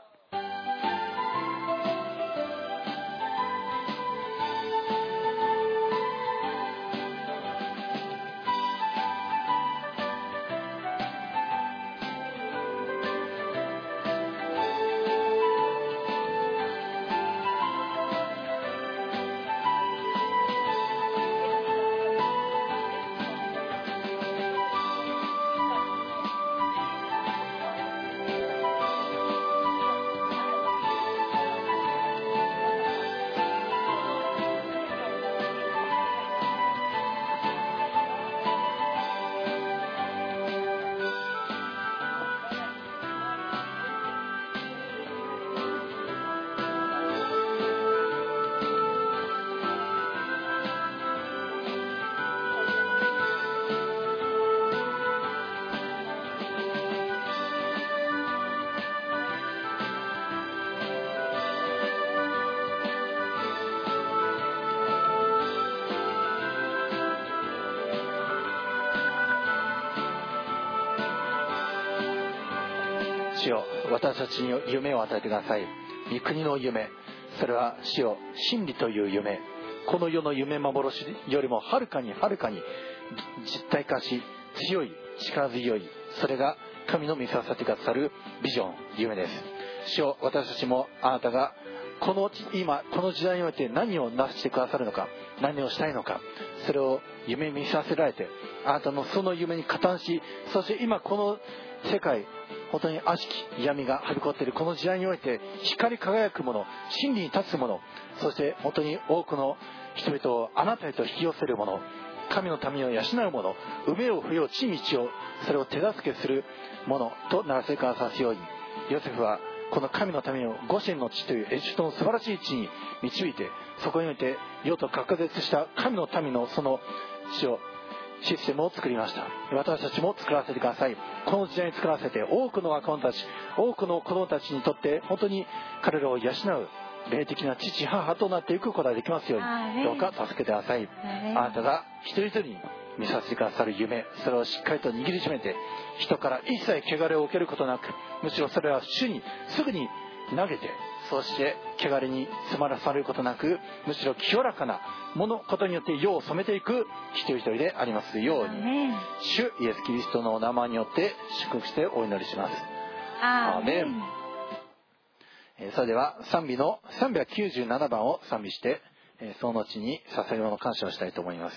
主よ、私たちに夢を与えてください。御国の夢、それは主よ、真理という夢、この世の夢幻よりもはるかに実体化し、強い、力強い、それが神の見させてくださるビジョン、夢です。主よ、私たちもあなたが今この時代において何をなしてくださるのか、何をしたいのか、それを夢見させられて、あなたのその夢に加担し、そして今この世界、本当に悪しき闇がはびこっているこの時代において、光り輝くもの、真理に立つもの、そして本当に多くの人々をあなたへと引き寄せるもの、神の民を養うもの、埋めを増よ地道を、それを手助けするものとならせてくださすように、ヨセフはこの神の民をゴシェンの地というエジプトの素晴らしい地に導いて、そこにおいて世と隔絶した神の民のそのシステムを作りました。私たちも作らせてください。この時代に作らせて、多くの若者たち、多くの子供たちにとって本当に彼らを養う霊的な父母となっていくことができますように、どうか助けてください。あなたが一人一人に見させてくださる夢、それをしっかりと握りしめて、人から一切汚れを受けることなく、むしろそれは主にすぐに投げて、そして汚れに詰まらされることなく、むしろ清らかなことによって世を染めていく一人一人でありますように、主イエスキリストのお名前によって祝福してお祈りします。アーメン。それでは賛美の397番を賛美して、その後に捧げ物の感謝をしたいと思います。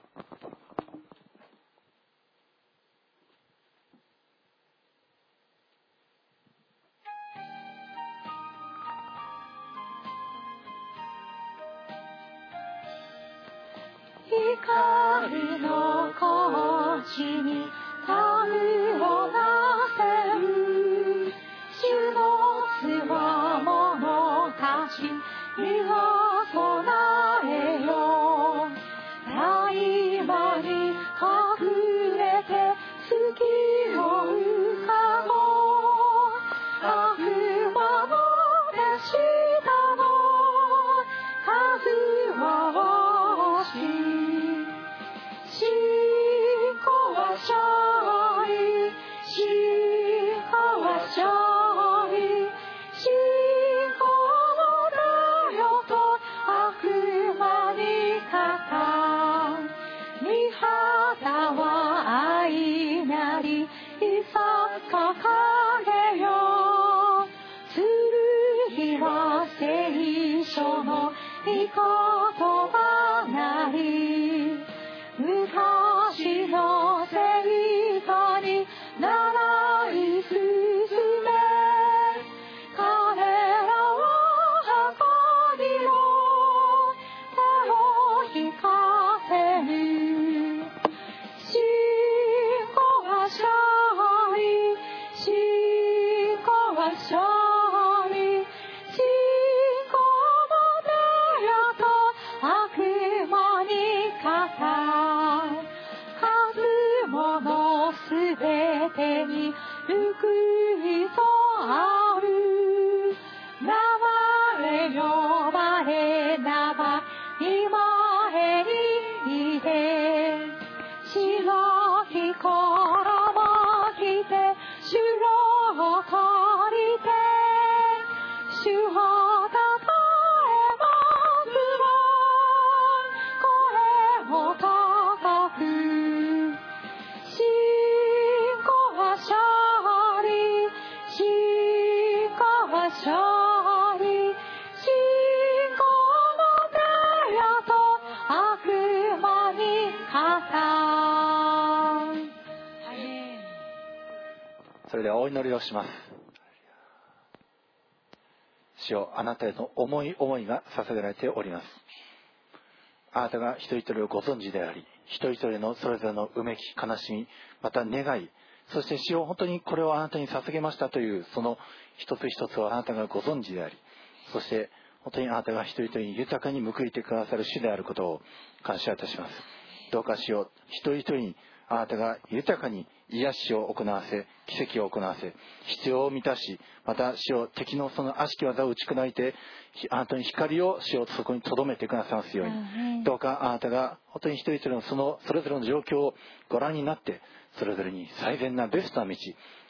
光の高地に樽をなせる主のつわものたちには備えよ。合間に隠れて月を浮かぼう。悪魔の手下の数は惜しい。昔の聖歌に習い進め、彼らは墓にも手を引かせる。信仰は勝利、信仰は勝利、信仰の名と悪魔に勝た。すべてに福井とある。名前呼ばれなば今へいで。白き衣着て主を借りて。主をたたえますわ。声を高く。 それではお祈りをします。主よ、あなたへの思いが捧げられております。あなたが一人一人をご存知であり、一人一人のそれぞれのうめき、悲しみ、また願い、そして主よ、本当にこれをあなたに捧げましたというその一つ一つをあなたがご存知であり、そして本当にあなたが一人一人に豊かに報いてくださる主であることを感謝いたします。どうか主よ、一人一人にあなたが豊かに癒しを行わせ、奇跡を行わせ、必要を満たし、また主よ、敵のその悪しき技を打ち砕いて、あなたに光を主よ、そこに留めてくださいますように、どうかあなたが本当に一人一人のそれぞれの状況をご覧になって、それぞれに最善なベストな道、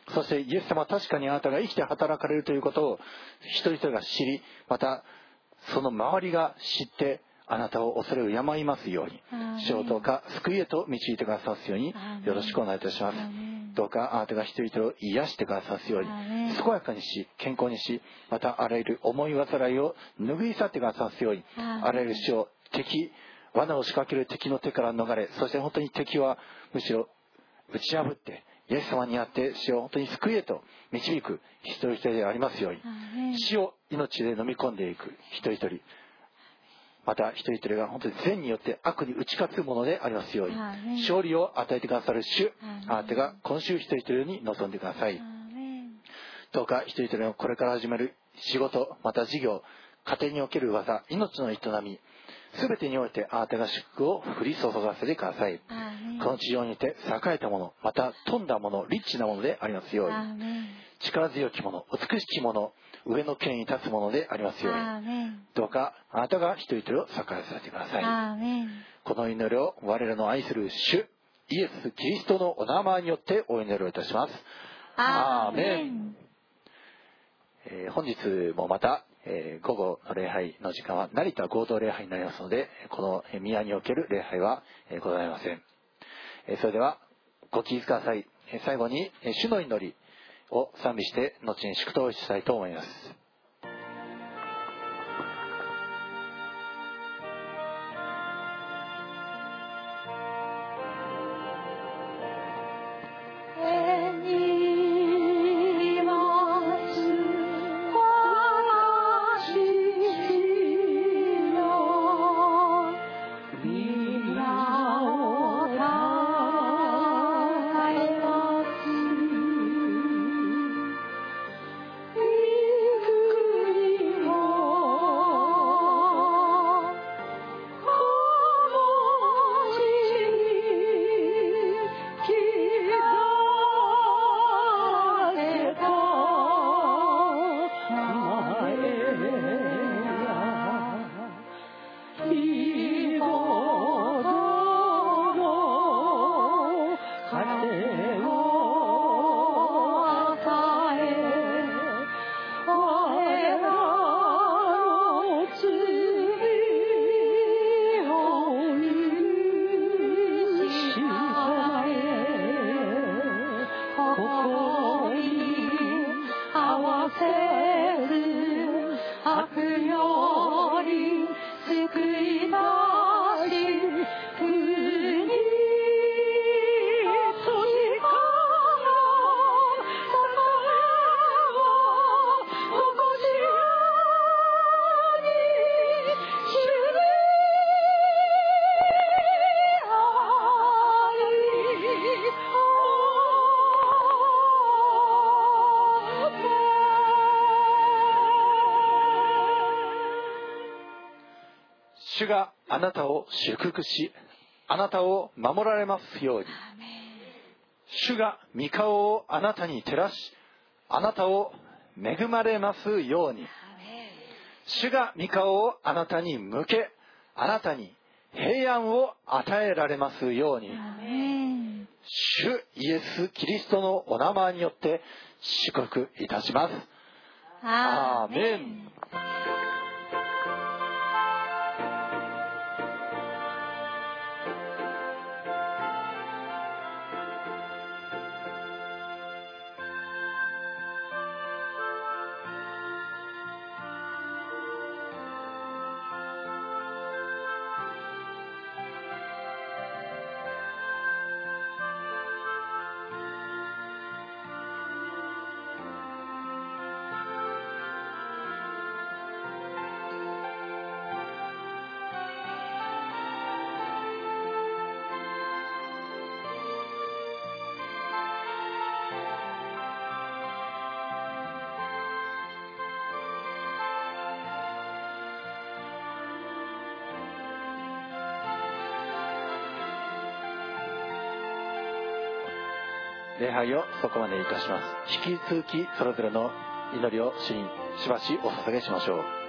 そしてイエス様は確かにあなたが生きて働かれるということを一人一人が知り、またその周りが知ってあなたを恐れをやまいますように、主をどうか救いへと導いてくださすようによろしくお願いいたします。どうかあなたが一人一人を癒してくださすように、健やかにし健康にし、またあらゆる思い煩いを拭い去ってくださすように、あらゆる主を罠を仕掛ける敵の手から逃れ、そして本当に敵はむしろ打ち破ってイエス様にあって死を本当に救いへと導く一人一人でありますように、死を命で飲み込んでいく一人一人、また一人一人が本当に善によって悪に打ち勝つものでありますように、勝利を与えてくださる主、あなたが今週一人一人に臨んでください。どうか一人一人のこれから始める仕事、また事業、家庭における技、命の営み、すべてにおいてあなたが祝福を降り注がせてください。この地上にて栄えたもの、また富んだもの、リッチなものでありますように、力強きもの、美しきもの、上の権威に立つものでありますように、どうかあなたが一人一人を栄えさせてください。この祈りを我らの愛する主イエス・キリストのお名前によってお祈りをいたします。アーメン。本日もまた午後の礼拝の時間は成田合同礼拝になりますので、この宮における礼拝はございません。それではご起立ください。最後に主の祈りを賛美して後に祝祷したいと思います。主があなたを祝福し、あなたを守られますように。主が御顔をあなたに照らし、あなたを恵まれますように。主が御顔をあなたに向け、あなたに平安を与えられますように。主イエス・キリストのお名前によって祝福いたします。アーメン。礼拝をそこまでいたします。引き続きそれぞれの祈りを主にしばしお捧げしましょう。